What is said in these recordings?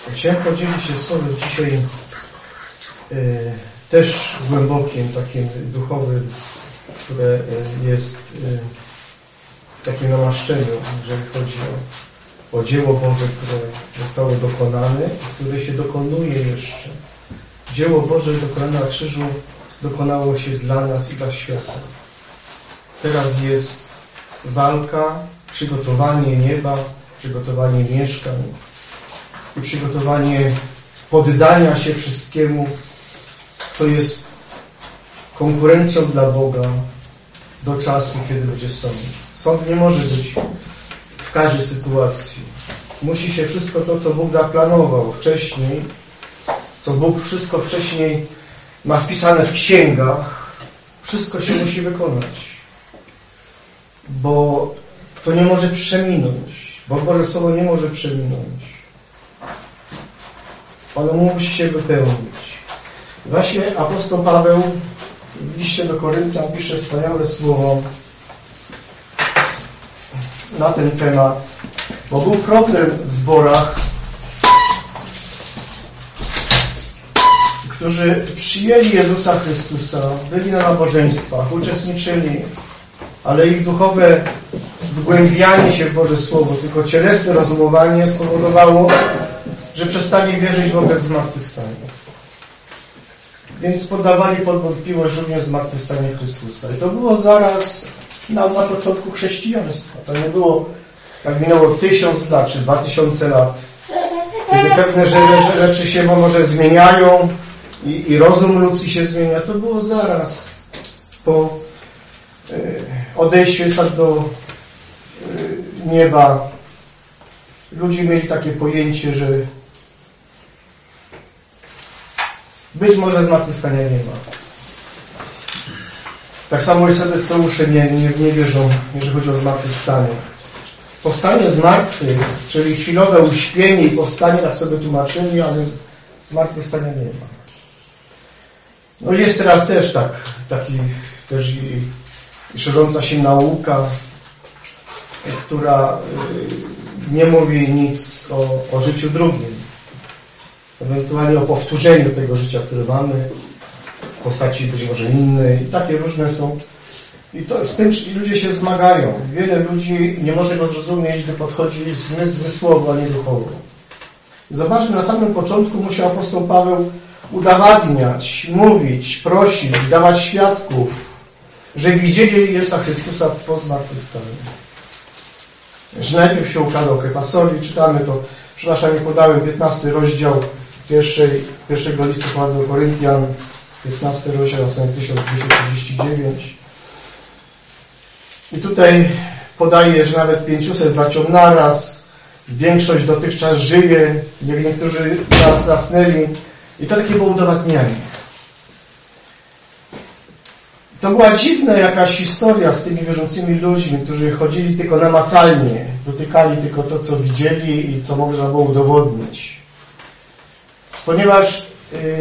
Chciałem podzielić się słowem dzisiaj też głębokim, takim duchowym, które jest w takim namaszczeniu, jeżeli chodzi o dzieło Boże, które zostało dokonane i które się dokonuje jeszcze. Dzieło Boże dokonane na krzyżu dokonało się dla nas i dla świata. Teraz jest walka, przygotowanie nieba, przygotowanie mieszkań i przygotowanie poddania się wszystkiemu, co jest konkurencją dla Boga do czasu, kiedy będzie sąd. Sąd nie może być w każdej sytuacji. Musi się wszystko to, co Bóg zaplanował wcześniej, co Bóg wszystko wcześniej ma spisane w księgach, wszystko się musi wykonać. Bo to nie może przeminąć. Bo Boże Słowo nie może przeminąć. Ono musi się wypełnić. Właśnie apostoł Paweł w liście do Koryntian pisze wspaniałe słowo na ten temat, bo był problem w zborach, którzy przyjęli Jezusa Chrystusa, byli na nabożeństwach, uczestniczyli, ale ich duchowe wgłębianie się w Boże Słowo, tylko cielesne rozumowanie spowodowało, że przestali wierzyć w ogóle w zmartwychwstanie. Więc poddawali pod wątpliwość również zmartwychwstanie Chrystusa. I to było zaraz na początku chrześcijaństwa. To nie było, jak minęło 1000 lat, czy 2000 lat, kiedy pewne rzeczy się może zmieniają i rozum ludzki się zmienia. To było zaraz po odejściu do nieba. Ludzie mieli takie pojęcie, że być może zmartwychwstania nie ma. Tak samo i saduceusze nie wierzą, jeżeli chodzi o zmartwychwstanie. Powstanie z martwych, czyli chwilowe uśpienie i powstanie, tak sobie tłumaczyli, ale zmartwychwstania nie ma. No jest teraz też taki i szerząca się nauka, która nie mówi nic o życiu drugim. Ewentualnie o powtórzeniu tego życia, które mamy w postaci być może innej. I takie różne są. I to z tym ludzie się zmagają. Wiele ludzi nie może go zrozumieć, gdy podchodzi zmysłowo, a nie duchowo. Zobaczmy, na samym początku musiał apostoł Paweł udowadniać, mówić, prosić, dawać świadków, że widzieli Jezusa Chrystusa po zmartwychwstaniu. Że najpierw się ukazał Kefasowi, czytamy to, przepraszam, nie podałem, 15 rozdział pierwszego listu Pawła do Koryntian, 15 rozdział, strona 1239. I tutaj podaje, że nawet 500 braciom naraz, większość dotychczas żyje, niektórzy zasnęli. I to takie było udowadnianie. To była dziwna jakaś historia z tymi wierzącymi ludźmi, którzy chodzili tylko namacalnie, dotykali tylko to, co widzieli i co można było udowodnić. Ponieważ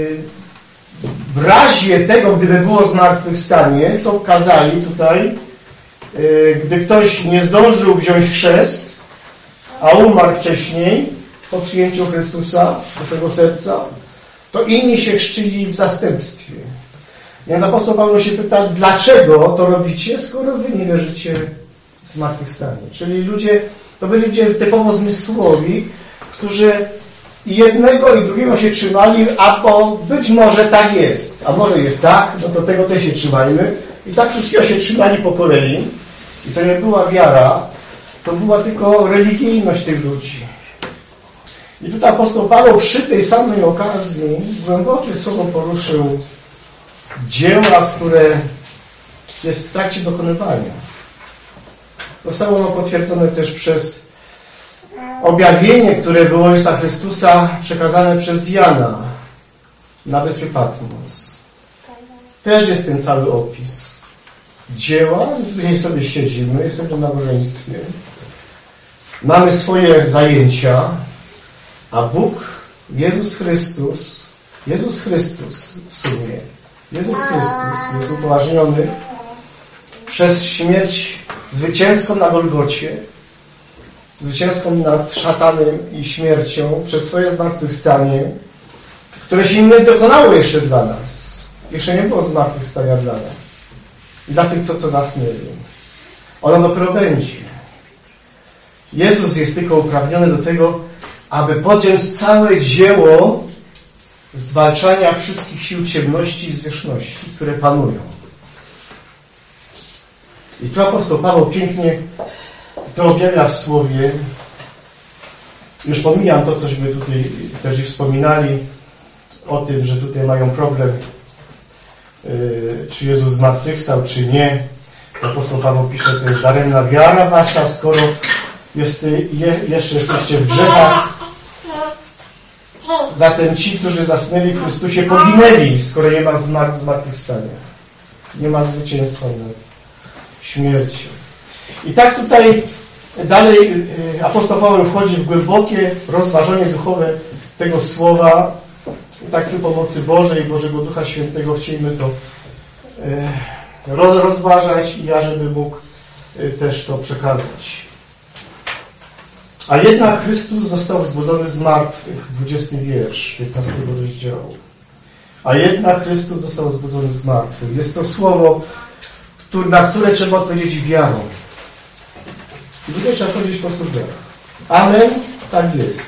w razie tego, gdyby było zmartwychwstanie, to kazali tutaj, gdy ktoś nie zdążył wziąć chrzest, a umarł wcześniej, po przyjęciu Chrystusa do swego serca, to inni się chrzcili w zastępstwie. Więc apostoł Paweł się pyta, dlaczego to robicie, skoro wy nie wierzycie w zmartwychwstanie. Czyli to byli ludzie typowo zmysłowi, którzy i jednego i drugiego się trzymali, bo być może tak jest. A może jest tak, no to tego też się trzymajmy. I tak wszystkiego się trzymali po kolei. I to nie była wiara, to była tylko religijność tych ludzi. I tutaj apostoł Paweł przy tej samej okazji głębokie słowo poruszył dzieła, które jest w trakcie dokonywania. Zostało ono potwierdzone też przez objawienie, które było Jezusa Chrystusa przekazane przez Jana na wyspie Patmos. Też jest ten cały opis dzieła, tutaj sobie siedzimy, jesteśmy na nabożeństwie, mamy swoje zajęcia, a Bóg, Jezus Chrystus w sumie, Jezus Chrystus jest upoważniony przez śmierć zwycięską na Golgocie zwycięską nad szatanem i śmiercią przez swoje zmartwychwstanie, które się nie dokonało jeszcze dla nas. Jeszcze nie było zmartwychwstania dla nas. I dla tych, co zasnęli. Ono dopiero będzie. Jezus jest tylko uprawniony do tego, aby podjąć całe dzieło zwalczania wszystkich sił ciemności i zwierzchności, które panują. I tu apostoł Paweł pięknie to objawia w Słowie. Już pomijam to, cośmy tutaj też wspominali o tym, że tutaj mają problem, czy Jezus zmartwychwstał, czy nie. Apostoł Paweł pisze, to jest daremna wiara wasza, skoro jeszcze jesteście w grzechach. Zatem ci, którzy zasnęli w Chrystusie, poginęli, skoro nie ma zmartwychwstania. Nie ma zwycięstwa nad śmiercią. I tak tutaj dalej apostoł Paweł wchodzi w głębokie rozważanie duchowe tego słowa. I tak przy pomocy Bożej i Bożego Ducha Świętego chcielibyśmy to rozważać i ja, żeby mógł też to przekazać. A jednak Chrystus został wzbudzony z martwych, 20 wiersz 15 rozdziału. A jednak Chrystus został wzbudzony z martwych. Jest to słowo, na które trzeba odpowiedzieć wiarą. I tutaj trzeba odpowiedzieć po prostu wiarą. Amen, tak jest.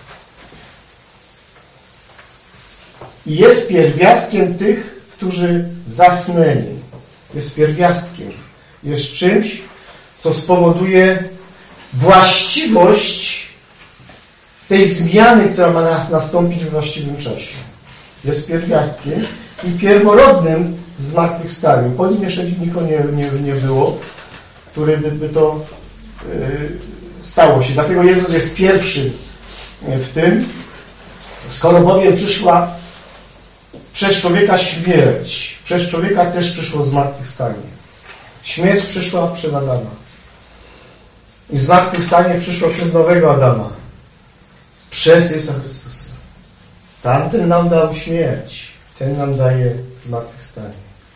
I jest pierwiastkiem tych, którzy zasnęli. Jest pierwiastkiem. Jest czymś, co spowoduje właściwość tej zmiany, która ma nastąpić we właściwym czasie. Jest pierwiastkiem i pierworodnym zmartwychwstaniu. Po nim jeszcze nikogo nie było, który by to stało się. Dlatego Jezus jest pierwszy w tym. Skoro bowiem przyszła przez człowieka śmierć, przez człowieka też przyszło zmartwychwstanie. Śmierć przyszła przez Adama. I zmartwychwstanie przyszło przez nowego Adama. Przez Jezusa Chrystusa. Tamten nam dał śmierć. Ten nam daje zmartwychwstanie.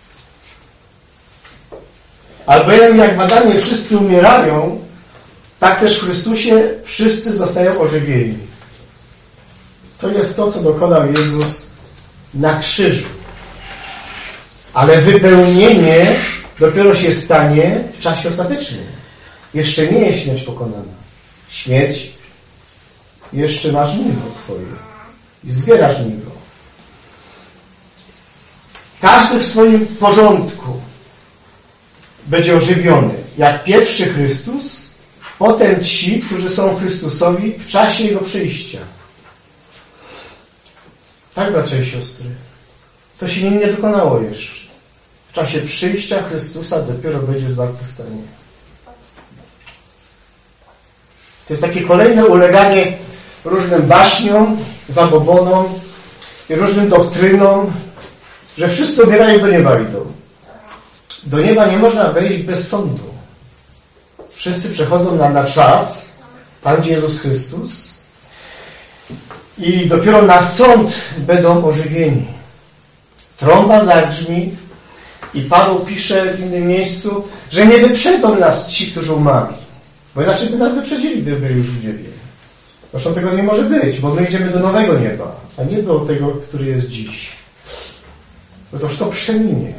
Albowiem jak w Adamie wszyscy umierają, tak też w Chrystusie wszyscy zostają ożywieni. To jest to, co dokonał Jezus na krzyżu. Ale wypełnienie dopiero się stanie w czasie ostatecznym. Jeszcze nie jest śmierć pokonana. Śmierć jeszcze masz żniwo swoje. I zbierasz żniwo. Każdy w swoim porządku będzie ożywiony. Jak pierwszy Chrystus, potem ci, którzy są Chrystusowi w czasie Jego przyjścia. Tak, bracia i siostry. To się nie dokonało jeszcze. W czasie przyjścia Chrystusa dopiero będzie zmartwychwstanie. To jest takie kolejne uleganie różnym baśniom, zabobonom i różnym doktrynom, że wszyscy umierają, do nieba idą. Do nieba nie można wejść bez sądu. Wszyscy przechodzą na czas, tam gdzie Jezus Chrystus, i dopiero na sąd będą ożywieni. Trąba zagrzmi i Paweł pisze w innym miejscu, że nie wyprzedzą nas ci, którzy umarli. Bo inaczej by nas wyprzedzili, gdyby byli już w niebie. Zresztą tego nie może być, bo my idziemy do nowego nieba, a nie do tego, który jest dziś. Bo to już to przeminie.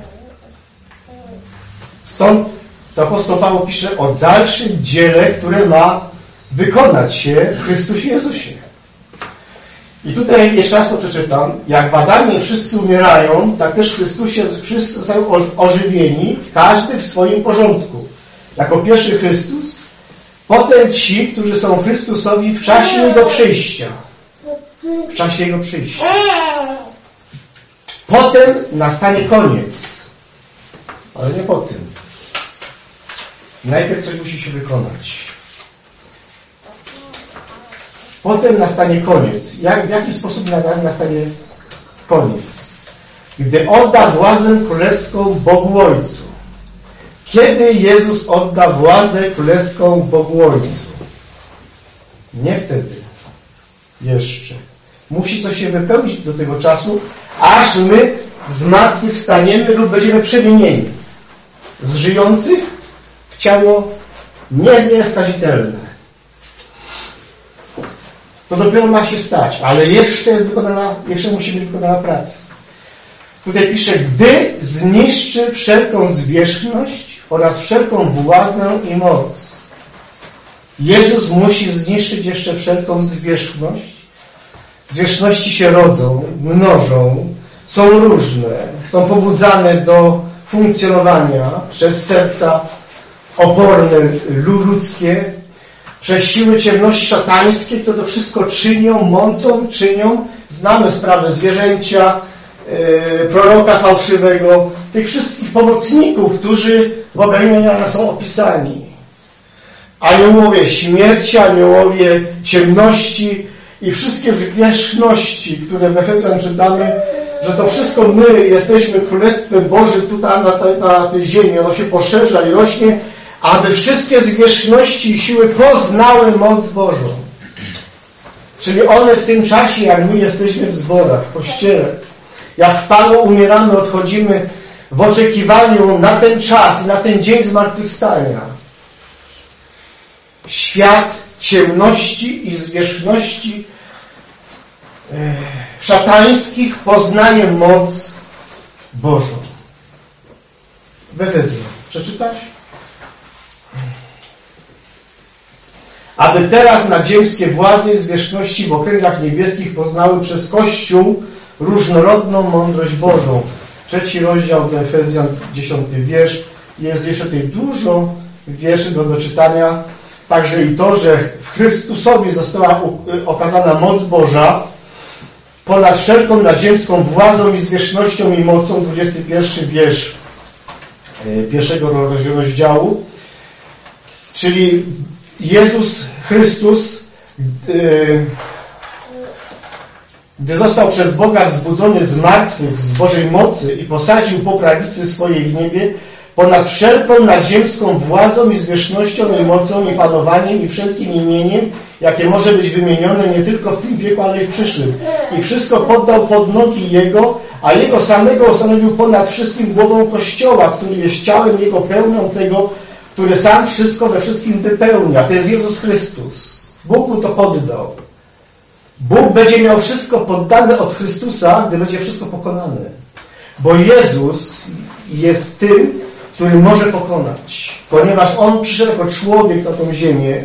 Stąd to apostoł Paweł pisze o dalszym dziele, które ma wykonać się w Chrystusie Jezusie. I tutaj jeszcze raz to przeczytam. Jak w Adamie wszyscy umierają, tak też w Chrystusie wszyscy są ożywieni, każdy w swoim porządku. Jako pierwszy Chrystus, potem ci, którzy są Chrystusowi w czasie Jego przyjścia. W czasie Jego przyjścia. Potem nastanie koniec. Ale nie po tym. Najpierw coś musi się wykonać. Potem nastanie koniec. W jaki sposób nastanie koniec? Gdy odda władzę królewską Bogu Ojcu. Kiedy Jezus odda władzę królewską Bogu Ojcu? Nie wtedy. Jeszcze. Musi coś się wypełnić do tego czasu, aż my zmartwychwstaniemy lub będziemy przemienieni z żyjących w ciało nieskazitelne. to dopiero ma się stać, ale jeszcze musi być wykonana praca. Tutaj pisze, gdy zniszczy wszelką zwierzchność oraz wszelką władzę i moc. Jezus musi zniszczyć jeszcze wszelką zwierzchność. Zwierzchności się rodzą, mnożą, są różne, są pobudzane do funkcjonowania przez serca oporne ludzkie, przez siły ciemności szatańskie, które to wszystko czynią. Znamy sprawę zwierzęcia, proroka fałszywego, tych wszystkich pomocników, którzy w objawieniach są opisani. Aniołowie śmierci, aniołowie ciemności i wszystkie zwierzchności, które w Efezjan czytamy, że to wszystko my jesteśmy Królestwem Bożym tutaj na tej ziemi. Ono się poszerza i rośnie, aby wszystkie zwierzchności i siły poznały moc Bożą. Czyli one w tym czasie, jak my jesteśmy w zborach, w Kościele, jak w Panu umieramy, odchodzimy w oczekiwaniu na ten czas i na ten dzień zmartwychwstania. Świat ciemności i zwierzchności szatańskich poznaje moc Bożą. W Efezjan. Przeczytać? Aby teraz nadziemskie władze i zwierzchności w okręgach niebieskich poznały przez Kościół różnorodną mądrość Bożą. 3 rozdział do Efezjan, 10 wiersz. Jest jeszcze tutaj dużo wierszy do doczytania. Także i to, że w Chrystusowi została okazana moc Boża ponad wszelką nadziemską władzą i zwierzchnością i mocą. 21 wiersz 1 rozdziału. Czyli Jezus Chrystus, gdy został przez Boga wzbudzony z martwych, z Bożej mocy i posadził po prawicy swojej w niebie, ponad wszelką nadziemską władzą i zwierzchnością i mocą i panowaniem i wszelkim imieniem, jakie może być wymienione nie tylko w tym wieku, ale i w przyszłym. I wszystko poddał pod nogi Jego, a Jego samego ustanowił ponad wszystkim głową Kościoła, który jest ciałem Jego, pełnią tego, który sam wszystko we wszystkim wypełnia. To jest Jezus Chrystus. Bóg mu to poddał. Bóg będzie miał wszystko poddane od Chrystusa, gdy będzie wszystko pokonane. Bo Jezus jest tym, który może pokonać. Ponieważ On przyszedł jako człowiek na tą ziemię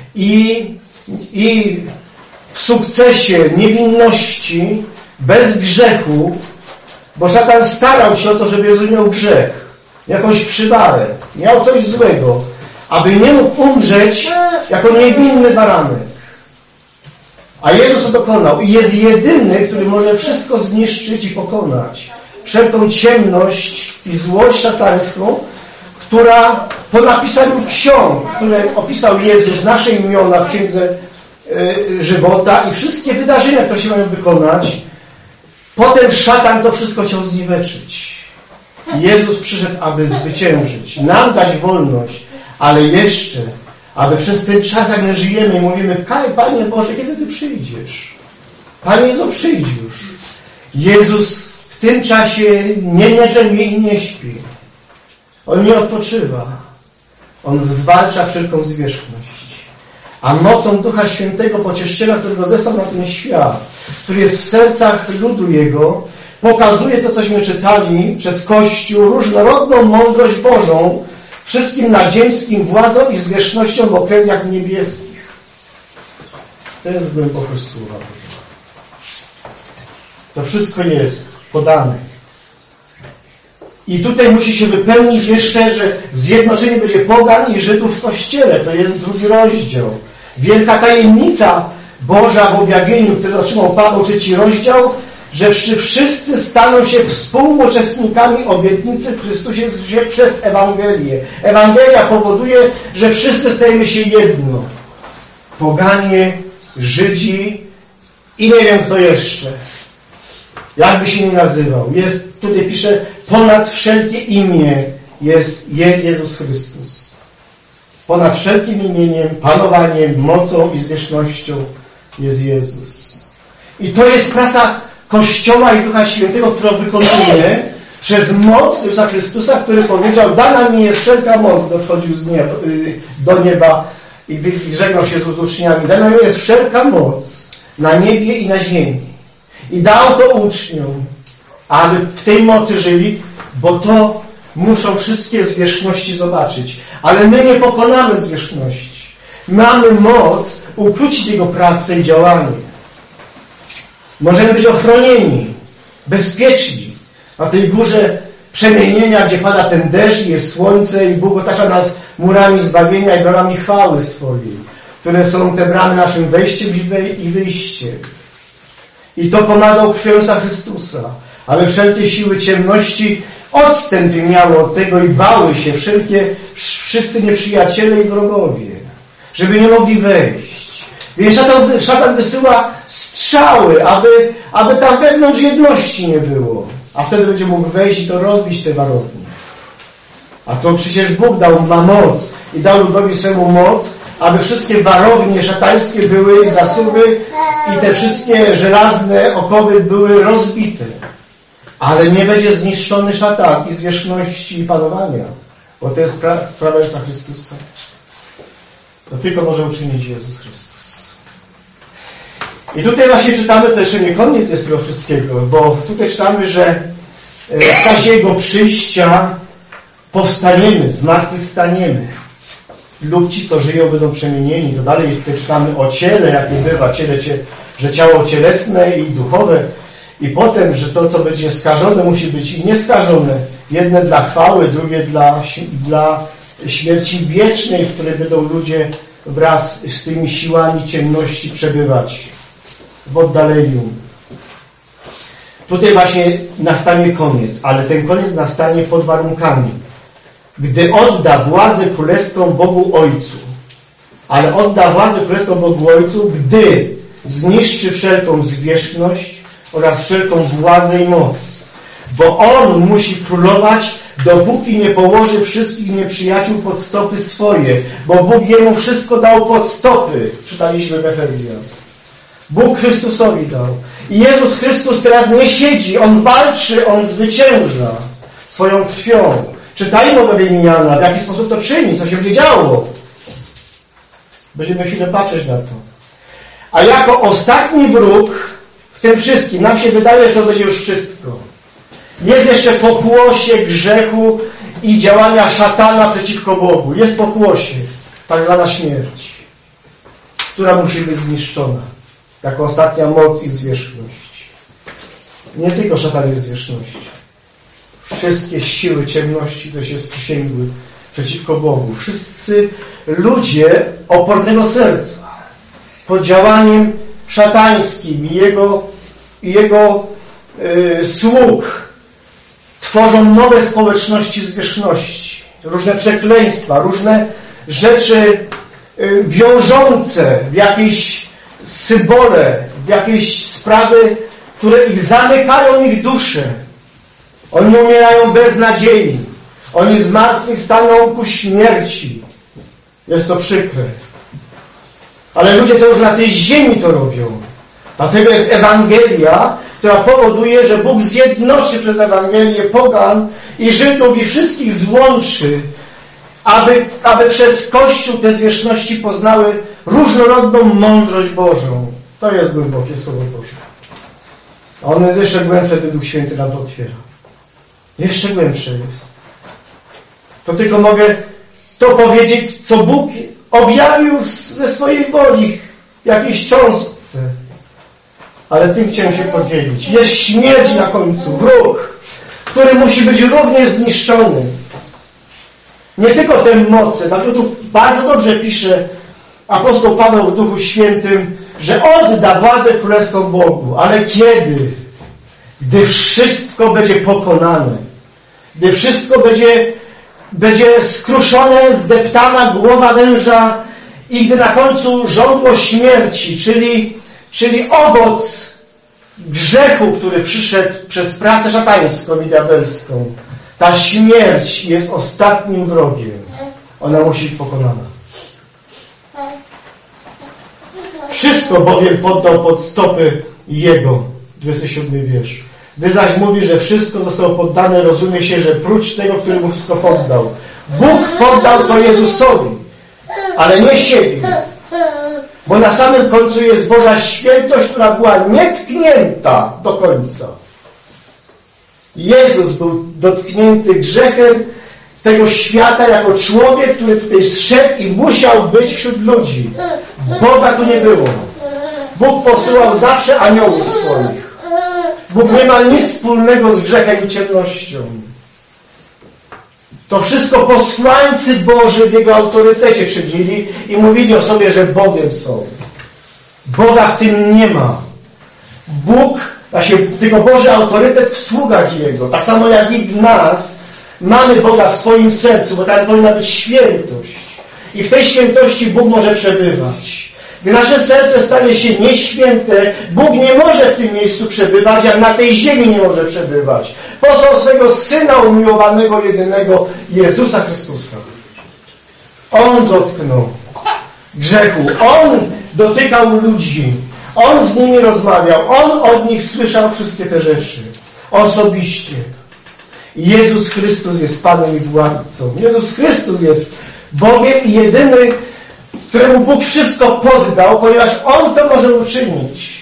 i w sukcesie, niewinności, bez grzechu, bo szatan starał się o to, żeby Jezus miał grzech, jakąś przywarę, miał coś złego, aby nie mógł umrzeć jako niewinny baranek. A Jezus to dokonał i jest jedyny, który może wszystko zniszczyć i pokonać. Wszelką ciemność i złość szatańską, która po napisaniu ksiąg, które opisał Jezus, nasze imiona w Księdze Żywota i wszystkie wydarzenia, które się mają wykonać, potem szatan to wszystko chciał zniweczyć. Jezus przyszedł, aby zwyciężyć, nam dać wolność, ale jeszcze, aby przez ten czas, jak my żyjemy i mówimy, Panie Boże, kiedy Ty przyjdziesz? Panie Jezu, przyjdź już. Jezus w tym czasie nie drzemie i nie śpi. On nie odpoczywa. On zwalcza wszelką zwierzchność. A mocą Ducha Świętego, Pocieszyciela, którego zesłał na ten świat, który jest w sercach ludu Jego, pokazuje to, cośmy czytali przez Kościół, różnorodną mądrość Bożą, wszystkim nadziemskim władzom i zwierzchnościom w okręgach niebieskich. To jest głębokość Słowa Bożego. To wszystko jest podane. I tutaj musi się wypełnić jeszcze, że zjednoczenie będzie pogan i Żydów w Kościele. To jest 2 rozdział. Wielka tajemnica Boża w objawieniu, które otrzymał Paweł, 3 rozdział, że wszyscy staną się współuczestnikami obietnicy w Chrystusie przez Ewangelię. Ewangelia powoduje, że wszyscy stajemy się jedno. Poganie, Żydzi i nie wiem kto jeszcze. Jakby się nie nazywał. Jest, tutaj pisze, ponad wszelkie imię jest Jezus Chrystus. Ponad wszelkim imieniem, panowaniem, mocą i zwierzchnością jest Jezus. I to jest praca Kościoła i Ducha Świętego, którą wykonuje przez moc Jezusa Chrystusa, który powiedział, dana mi jest wszelka moc, gdy wchodził do nieba i żegnał się z uczniami. Dana mi jest wszelka moc na niebie i na ziemi. I dał to uczniom, aby w tej mocy żyli, bo to muszą wszystkie zwierzchności zobaczyć. Ale my nie pokonamy zwierzchności. Mamy moc ukrócić Jego pracę i działanie. Możemy być ochronieni, bezpieczni na tej górze przemienienia, gdzie pada ten deszcz, jest słońce i Bóg otacza nas murami zbawienia i bramami chwały swojej, które są te bramy naszym wejściem i wyjściem. I to pomazał krwią Jezusa Chrystusa, ale wszelkie siły ciemności odstęp miały od tego i bały się wszyscy nieprzyjaciele i wrogowie, żeby nie mogli wejść. Więc szatan wysyła strzały, aby tam wewnątrz jedności nie było. A wtedy będzie mógł wejść i to rozbić te warownie. A to przecież Bóg ma moc i dał ludowi swemu moc, aby wszystkie warownie szatańskie były, zasuwy i te wszystkie żelazne okowy były rozbite. Ale nie będzie zniszczony szatan i zwierzchności i panowania, bo to jest sprawa Jezusa Chrystusa. To tylko może uczynić Jezus Chrystus. I tutaj właśnie czytamy, to jeszcze nie koniec jest tego wszystkiego, bo tutaj czytamy, że w czasie Jego przyjścia powstaniemy, zmartwychwstaniemy. Lub ci, co żyją, będą przemienieni. To dalej tutaj czytamy o ciele, jak nie bywa, że ciało cielesne i duchowe. I potem, że to, co będzie skażone, musi być i nieskażone. Jedne dla chwały, drugie dla śmierci wiecznej, w której będą ludzie wraz z tymi siłami ciemności przebywać w oddaleniu. Tutaj właśnie nastanie koniec, ale ten koniec nastanie pod warunkami. Gdy odda władzę królestwom Bogu Ojcu. Ale odda władzę królestwom Bogu Ojcu, gdy zniszczy wszelką zwierzchność oraz wszelką władzę i moc. Bo On musi królować, dopóki nie położy wszystkich nieprzyjaciół pod stopy swoje. Bo Bóg Jemu wszystko dał pod stopy. Czytaliśmy w Efezjan. Bóg Chrystusowi dał. I Jezus Chrystus teraz nie siedzi. On walczy, On zwycięża swoją krwią. Czytajmy objawienie Jana, w jaki sposób to czyni, co się będzie działo. Będziemy chwilę patrzeć na to. A jako ostatni wróg w tym wszystkim, nam się wydaje, że to będzie już wszystko. Jest jeszcze pokłosie grzechu i działania szatana przeciwko Bogu. Jest pokłosie, tak zwana śmierć, która musi być zniszczona jako ostatnia moc i zwierzchność. Nie tylko szatan jest zwierzchnością. Wszystkie siły ciemności, które się sprzysięgły przeciwko Bogu. Wszyscy ludzie opornego serca pod działaniem szatańskim i jego sług tworzą nowe społeczności zwierzchności. Różne przekleństwa, różne rzeczy wiążące w jakieś symbole, w jakieś sprawy, które ich zamykają ich duszę. Oni umierają bez nadziei. Oni zmartwychwstaną ku śmierci. Jest to przykre. Ale ludzie to już na tej ziemi to robią. Dlatego jest Ewangelia, która powoduje, że Bóg zjednoczy przez Ewangelię pogan i Żydów i wszystkich złączy, aby przez Kościół te zwierzchności poznały różnorodną mądrość Bożą. To jest głębokie Słowo Boże. A ono jest jeszcze głębsze, gdy Duch Święty nam to otwiera. Jeszcze głębsze jest. To tylko mogę to powiedzieć, co Bóg objawił ze swojej woli w jakiejś cząstce. Ale tym chciałem się podzielić. Jest śmierć na końcu, wróg, który musi być również zniszczony. Nie tylko te moce. Dlatego tu bardzo dobrze pisze apostoł Paweł w Duchu Świętym, że odda władzę królestwom Bogu. Ale kiedy? Gdy wszystko będzie pokonane. Gdy wszystko będzie skruszone, zdeptana głowa węża i gdy na końcu żądło śmierci, czyli owoc grzechu, który przyszedł przez pracę szatańską i diabelską. Ta śmierć jest ostatnim wrogiem. Ona musi być pokonana. Wszystko bowiem poddał pod stopy Jego. 27 wiersz. Gdy zaś mówi, że wszystko zostało poddane, rozumie się, że prócz tego, który mu wszystko poddał. Bóg poddał to Jezusowi, ale nie siebie. Bo na samym końcu jest Boża świętość, która była nietknięta do końca. Jezus był dotknięty grzechem tego świata jako człowiek, który tutaj zszedł i musiał być wśród ludzi. Boga tu nie było. Bóg posyłał zawsze aniołów swoich. Bóg nie ma nic wspólnego z grzechem i ciemnością. To wszystko posłańcy Boży w Jego autorytecie czynili i mówili o sobie, że Bogiem są. Boga w tym nie ma. Bóg, tylko Boży autorytet w sługach Jego. Tak samo jak i w nas mamy Boga w swoim sercu, bo tam powinna być świętość. I w tej świętości Bóg może przebywać. Gdy nasze serce stanie się nieświęte, Bóg nie może w tym miejscu przebywać, jak na tej ziemi nie może przebywać. Posłał swego Syna umiłowanego, jedynego, Jezusa Chrystusa. On dotknął grzechu. On dotykał ludzi. On z nimi rozmawiał. On od nich słyszał wszystkie te rzeczy. Osobiście. Jezus Chrystus jest Panem i Władcą. Jezus Chrystus jest Bogiem i jedyny, któremu Bóg wszystko poddał, ponieważ On to może uczynić.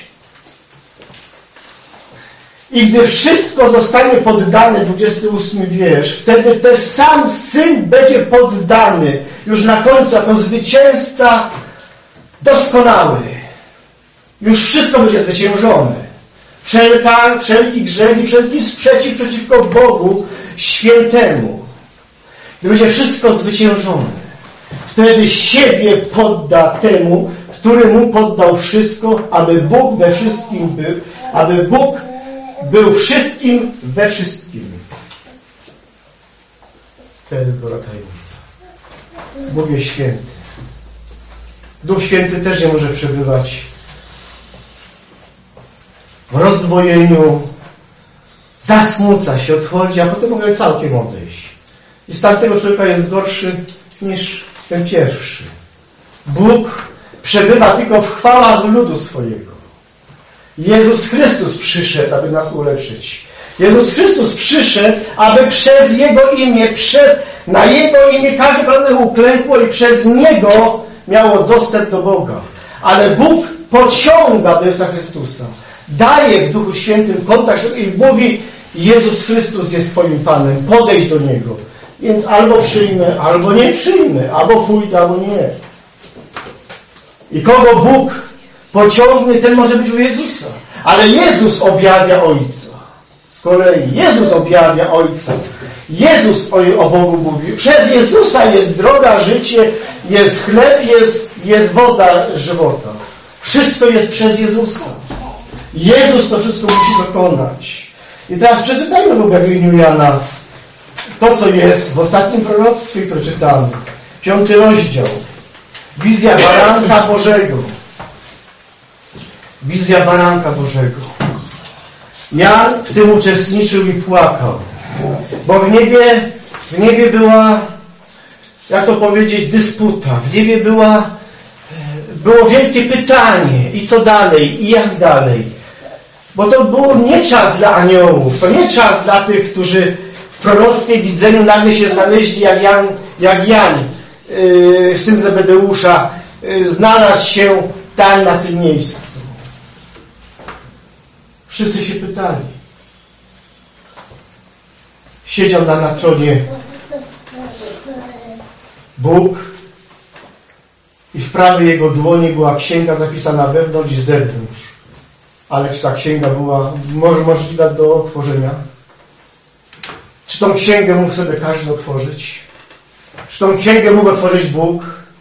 I gdy wszystko zostanie poddane, 28 wiersz, wtedy też sam Syn będzie poddany już na końcu jako zwycięzca doskonały. Już wszystko będzie zwyciężone. Wszelki grzech i wszelki sprzeciw przeciwko Bogu świętemu. Gdy będzie wszystko zwyciężone, wtedy siebie podda temu, który mu poddał wszystko, aby Bóg we wszystkim był, aby Bóg był wszystkim we wszystkim. To jest Boża tajemnica. Bóg jest święty. Duch Święty też nie może przebywać w rozdwojeniu, zasmuca się, odchodzi, a potem może całkiem odejść. I stan tego człowieka jest gorszy niż ten pierwszy. Bóg przebywa tylko w chwałach ludu swojego. Jezus Chrystus przyszedł, aby nas uleczyć. Jezus Chrystus przyszedł, aby przez Jego imię, na Jego imię każdy prawie uklękło i przez Niego miało dostęp do Boga. Ale Bóg pociąga do Jezusa Chrystusa. Daje w Duchu Świętym kontakt i mówi: Jezus Chrystus jest Twoim Panem, podejdź do Niego. Więc albo przyjmę, albo nie przyjmę, albo pójdę, albo nie. I kogo Bóg pociągnie, ten może być u Jezusa. Ale Jezus objawia Ojca. Z kolei Jezus objawia Ojca. Jezus o Bogu mówi. Przez Jezusa jest droga, życie, jest chleb, jest woda żywota. Wszystko jest przez Jezusa. Jezus to wszystko musi dokonać. I teraz przeczytajmy w objawieniu Jana to, co jest w ostatnim proroctwie, które czytamy. 5 rozdział. Wizja Baranka Bożego. Wizja Baranka Bożego. Jan w tym uczestniczył i płakał. Bo w niebie była, jak to powiedzieć, dysputa. W niebie było wielkie pytanie. I co dalej? I jak dalej? Bo to był nie czas dla aniołów. To nie czas dla tych, którzy w proroctwie widzeniu nagle się znaleźli jak Jan, syn Zebedeusza, znalazł się tam na tym miejscu. Wszyscy się pytali. Siedział na tronie Bóg i w prawej Jego dłoni była księga zapisana wewnątrz i zewnątrz. Ale czy ta księga była możliwa do otworzenia? Czy tą księgę mógł sobie każdy otworzyć? Czy tą księgę mógł otworzyć Bóg?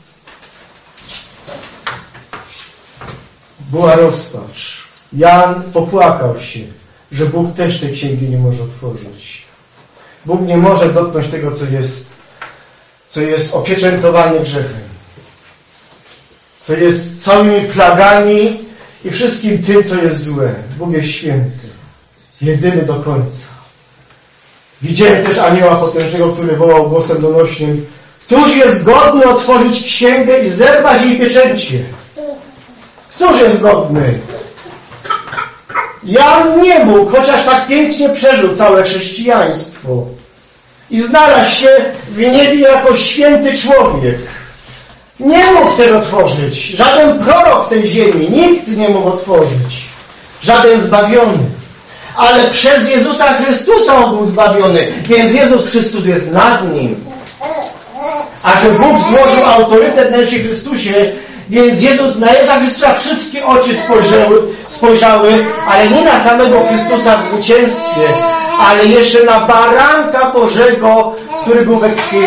Była rozpacz. Jan popłakał się, że Bóg też tej księgi nie może otworzyć. Bóg nie może dotknąć tego, co jest opieczętowanie grzechem. Co jest całymi plagami i wszystkim tym, co jest złe. Bóg jest święty. Jedyny do końca. Widziałem też anioła potężnego, który wołał głosem donośnym: Któż jest godny otworzyć księgę i zerwać jej pieczęcie? Któż jest godny? Jan nie mógł, chociaż tak pięknie przeżył całe chrześcijaństwo. I znalazł się w niebie jako święty człowiek. Nie mógł też otworzyć. Żaden prorok tej ziemi, nikt nie mógł otworzyć. Żaden zbawiony. Ale przez Jezusa Chrystusa on był zbawiony. Więc Jezus Chrystus jest nad nim. A że Bóg złożył autorytet na Jezusie Chrystusie, więc na Jezusa Chrystusa wszystkie oczy spojrzały, ale nie na samego Chrystusa w zwycięstwie, ale jeszcze na Baranka Bożego, który był we krwi.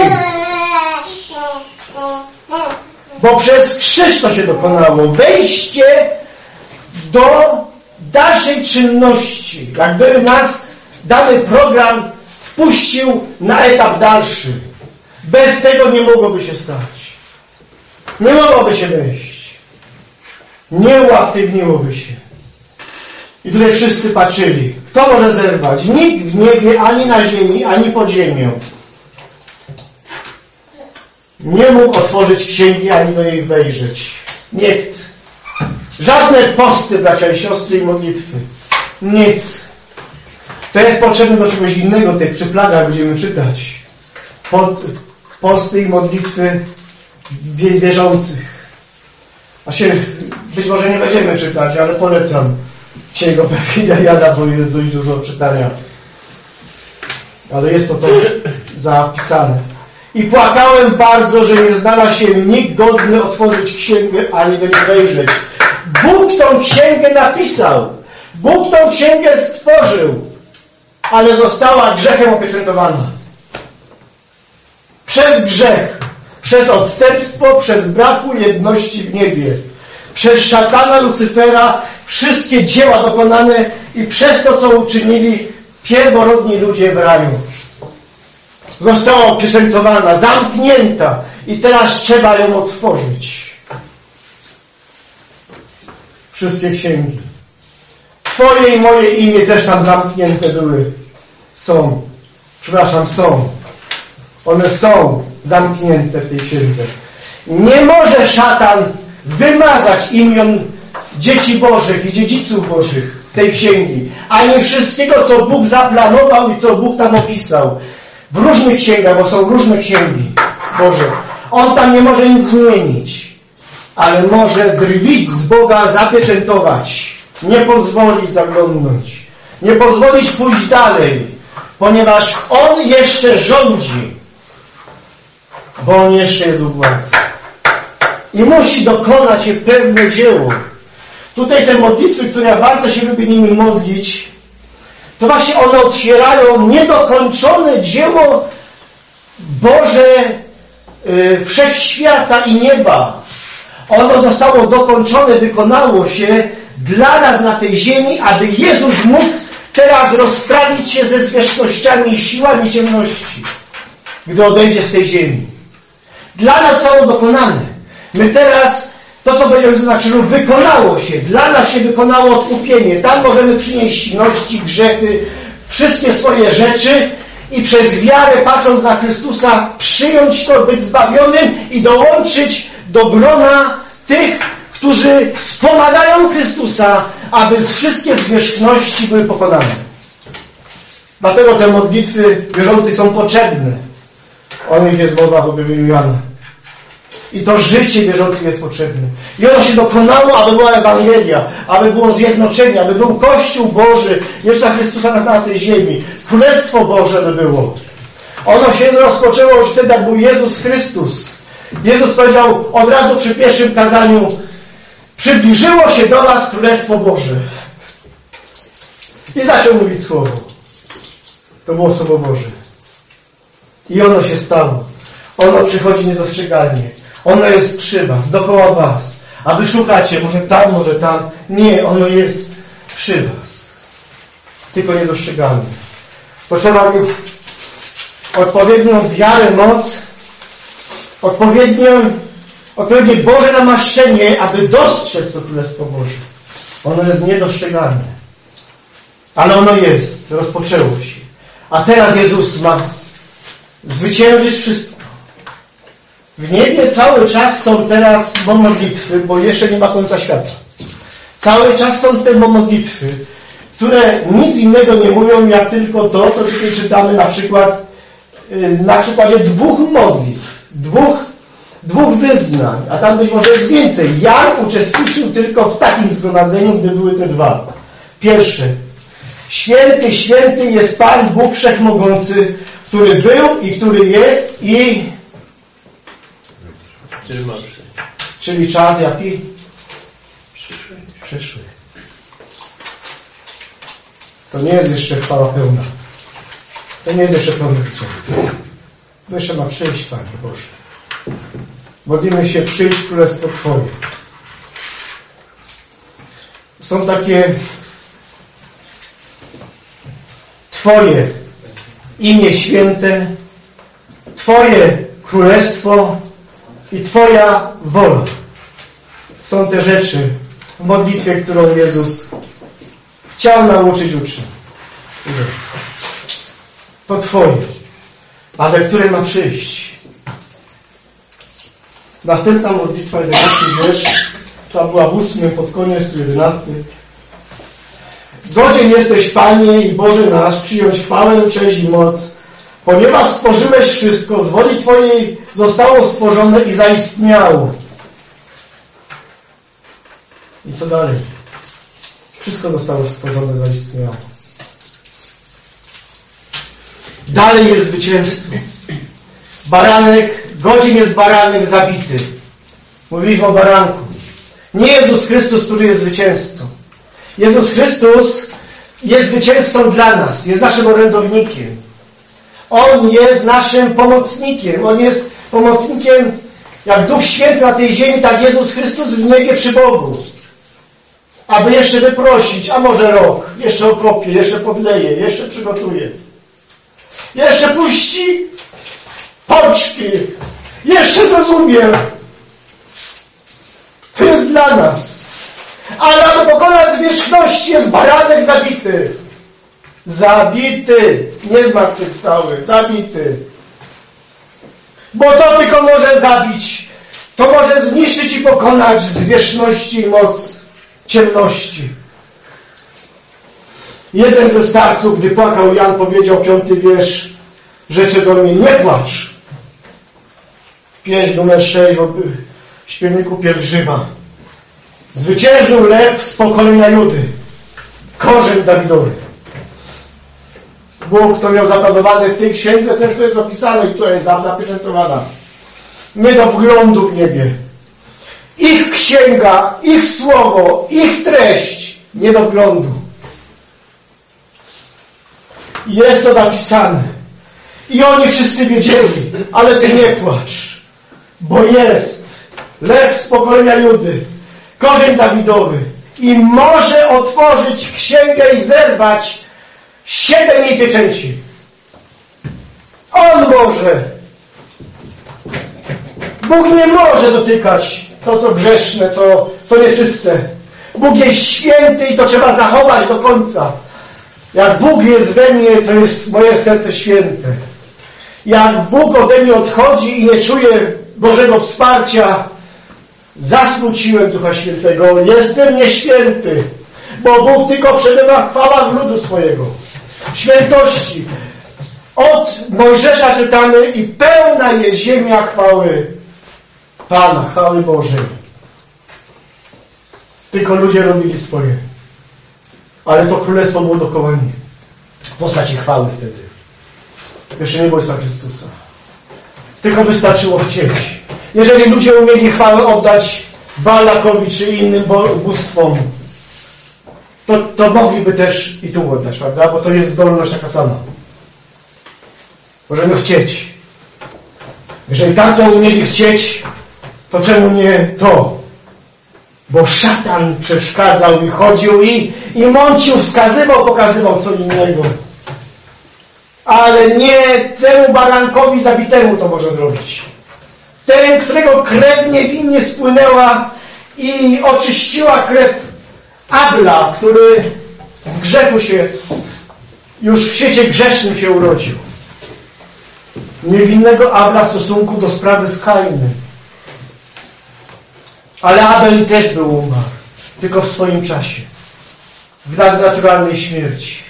Bo przez krzyż to się dokonało. Wejście do dalszej czynności. Jakby nas dany program wpuścił na etap dalszy. Bez tego nie mogłoby się stać. Nie mogłoby się wejść. Nie uaktywniłoby się. I tutaj wszyscy patrzyli. Kto może zerwać? Nikt w niebie, ani na ziemi, ani pod ziemią nie mógł otworzyć księgi, ani do niej wejrzeć. Nikt. Żadne posty, bracia i siostry, i modlitwy. Nic. To jest potrzebne do czegoś innego. Tej przy plagach będziemy czytać. Posty i modlitwy wierzących. Być może nie będziemy czytać, ale polecam Księgę Ewangelia Jana, bo jest dość dużo czytania. Ale jest to zapisane. I płakałem bardzo, że nie znalazł się nikt godny otworzyć księgę, ani do niej wejrzeć. Bóg tą księgę napisał. Bóg tą księgę stworzył, ale została grzechem opieczętowana. Przez grzech, przez odstępstwo, przez braku jedności w niebie, przez szatana Lucyfera, wszystkie dzieła dokonane i przez to, co uczynili pierworodni ludzie w raju. Została opieczętowana, zamknięta i teraz trzeba ją otworzyć. Wszystkie księgi. Twoje i moje imię też tam zamknięte były. Są. One są zamknięte w tej księdze. Nie może szatan wymazać imion dzieci Bożych i dziedziców Bożych z tej księgi. Ani wszystkiego, co Bóg zaplanował i co Bóg tam opisał. W różnych księgach, bo są różne księgi Boże. On tam nie może nic zmienić. Ale może drwić z Boga, zapieczętować. Nie pozwolić zaglądnąć. Nie pozwolić pójść dalej. Ponieważ On jeszcze rządzi. Bo On jeszcze jest u władzy. I musi dokonać się pewne dzieło. Tutaj te modlitwy, które ja bardzo się lubię nimi modlić, to właśnie one otwierają niedokończone dzieło Boże wszechświata i nieba. Ono zostało dokończone, wykonało się dla nas na tej ziemi, aby Jezus mógł teraz rozprawić się ze zwierzchnościami i siłami ciemności, gdy odejdzie z tej ziemi. Dla nas zostało dokonane. My teraz, to co będzie na krzyżu, wykonało się. Dla nas się wykonało odkupienie. Tam możemy przynieść silności, grzechy, wszystkie swoje rzeczy i przez wiarę, patrząc na Chrystusa, przyjąć to, być zbawionym i dołączyć do grona tych, którzy wspomagają Chrystusa, aby wszystkie zwierzchności były pokonane. Dlatego te modlitwy wierzących są potrzebne. O nich jest mowa w objawieniu Jana. I to życie wierzących jest potrzebne. I ono się dokonało, aby była Ewangelia, aby było zjednoczenie, aby był Kościół Boży, Jezusa Chrystusa na tej ziemi. Królestwo Boże by było. Ono się rozpoczęło już wtedy, jak był Jezus Chrystus. Jezus powiedział od razu przy pierwszym kazaniu: przybliżyło się do nas Królestwo Boże. I zaczął mówić słowo. To było Słowo Boże. I ono się stało. Ono przychodzi niedostrzegalnie. Ono jest przy was, dookoła was. A wy szukacie, może tam, może tam. Nie, ono jest przy was. Tylko niedostrzegalnie. Potrzeba mieć odpowiednią wiarę, moc, odpowiednie Boże namaszczenie, aby dostrzec to Królestwo Boże. Ono jest niedostrzegalne. Ale ono jest. Rozpoczęło się. A teraz Jezus ma zwyciężyć wszystko. W niebie cały czas są teraz modlitwy, bo jeszcze nie ma końca świata. Cały czas są te modlitwy, które nic innego nie mówią, jak tylko to, co tutaj czytamy na przykładzie dwóch modlitw, dwóch 2 wyznań, a tam być może jest więcej. Jan uczestniczył tylko w takim zgromadzeniu, gdy były te 2. Pierwsze. Święty, święty jest Pan Bóg Wszechmogący, który był i który jest i czyli czas jaki? Przyszły. To nie jest jeszcze chwała pełna. To nie jest jeszcze pełne zwycięstwo. To jeszcze ma przyjść, Panie Boże. Modlimy się, przyjść w Królestwo Twoje. Są takie Twoje imię święte, Twoje królestwo i Twoja wola. Są te rzeczy w modlitwie, którą Jezus chciał nauczyć uczniów. To Twoje, ale które ma przyjść. Następna modlitwa, 11 wiersz, ta była w 8 pod koniec, 11. Godzien jesteś, Panie i Boże nasz, przyjąć chwałę, cześć i moc, ponieważ stworzyłeś wszystko, z woli Twojej zostało stworzone i zaistniało. I co dalej? Wszystko zostało stworzone, zaistniało. Dalej jest zwycięstwo. Baranek, godzin jest baranek zabity. Mówiliśmy o baranku. Nie Jezus Chrystus, który jest zwycięzcą. Jezus Chrystus jest zwycięzcą dla nas. Jest naszym orędownikiem. On jest naszym pomocnikiem. On jest pomocnikiem, jak Duch Święty na tej ziemi, tak Jezus Chrystus w niebie przy Bogu. Aby jeszcze wyprosić, a może rok, jeszcze okopie, jeszcze podleje, jeszcze przygotuje. Jeszcze puści pączki, jeszcze zrozumie. To jest dla nas. Ale aby pokonać zwierzchności, jest baranek zabity. Zabity. Nie zmartwychwstały. Zabity. Bo to tylko może zabić. To może zniszczyć i pokonać zwierzchności i moc ciemności. Jeden ze starców, gdy płakał, Jan powiedział, 5 wiersz, rzeczy do mnie, nie płacz. 5 numer 6 w śpiewniku Pielgrzyma. Zwyciężył lew z pokolenia Judy. Korzeń Dawidowy. Bóg, kto miał zaplanowane w tej księdze, też to jest opisane, która jest zapieczętowana. Nie do wglądu w niebie. Ich księga, ich słowo, ich treść, nie do wglądu. Jest to zapisane. I oni wszyscy wiedzieli, ale Ty nie płacz, bo jest lew z pokolenia Judy, korzeń Dawidowy i może otworzyć księgę i zerwać 7 jej pieczęci. On może. Bóg nie może dotykać to, co grzeszne, co nieczyste. Bóg jest święty i to trzeba zachować do końca. Jak Bóg jest we mnie, to jest moje serce święte. Jak Bóg ode mnie odchodzi i nie czuję Bożego wsparcia, zasmuciłem Ducha Świętego. Jestem nieświęty, bo Bóg tylko przebywa w chwałach ludu swojego. Świętości. Od Mojżesza czytamy i pełna jest ziemia chwały Pana, chwały Bożej. Tylko ludzie robili swoje. Ale to królestwo było dokołane w postaci chwały wtedy. Jeszcze nie było Jezusa Chrystusa. Tylko wystarczyło chcieć. Jeżeli ludzie umieli chwałę oddać Baalakowi czy innym bóstwom, to mogliby też i tu oddać, prawda? Bo to jest zdolność taka sama. Możemy chcieć. Jeżeli tamto umieli chcieć, to czemu nie to? Bo szatan przeszkadzał i chodził i mącił, wskazywał, pokazywał co innego. Ale nie temu barankowi zabitemu to może zrobić. Ten, którego krew niewinnie spłynęła i oczyściła krew Abla, który w grzechu się, już w świecie grzesznym się urodził. Niewinnego Abla w stosunku do sprawy z Kainem. Ale Abel też był umarł, tylko w swoim czasie. W nadnaturalnej śmierci.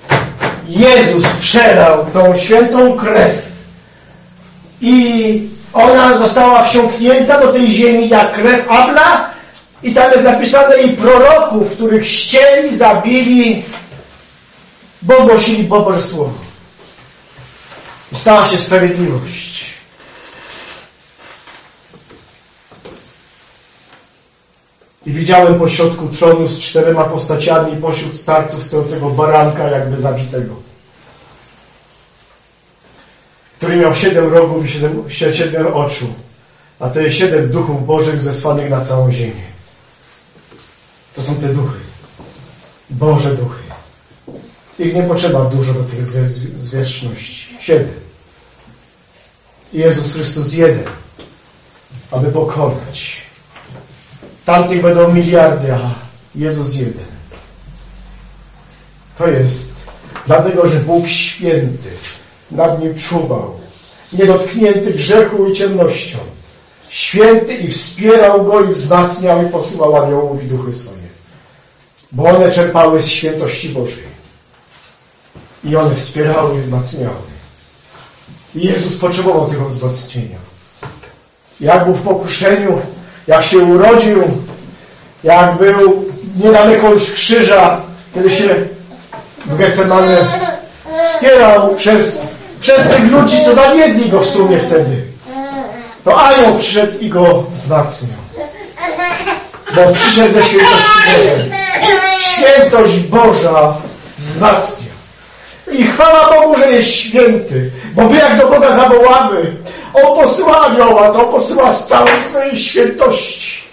Jezus przelał tą świętą krew i Ona została wsiąknięta do tej ziemi jak krew Abla i tam jest napisane i proroków, których ścieli, zabili, bo głosili Boże Słowo. I stała się sprawiedliwość. I widziałem pośrodku tronu z 4 postaciami pośród starców stojącego baranka jakby zabitego, który miał 7 rogów i 7 oczu, a to jest 7 duchów bożych zesłanych na całą ziemię. To są te duchy. Boże duchy. Ich nie potrzeba dużo do tych zwierzchności. 7. I Jezus Chrystus 1, aby pokonać. Tamtych będą miliardy, a Jezus 1. To jest dlatego, że Bóg święty nad nim czuwał, niedotknięty grzechu i ciemnością. Święty i wspierał go i wzmacniał i posyłał aniołów i duchy swoje. Bo one czerpały z świętości Bożej. I one wspierały i wzmacniały. I Jezus potrzebował tego wzmocnienia. Jak był w pokuszeniu, jak się urodził, jak był niedaleko już krzyża, kiedy się w Getsemanie wspierał przez tych ludzi, co zawiedli go w sumie wtedy. To anioł przyszedł i go wzmacniał. Bo przyszedł ze świętości Bożej. Świętość Boża wzmacnia. I chwała Bogu, że jest święty. Bo my jak do Boga zawołamy, On posyła anioła, to On posyła z całej swojej świętości.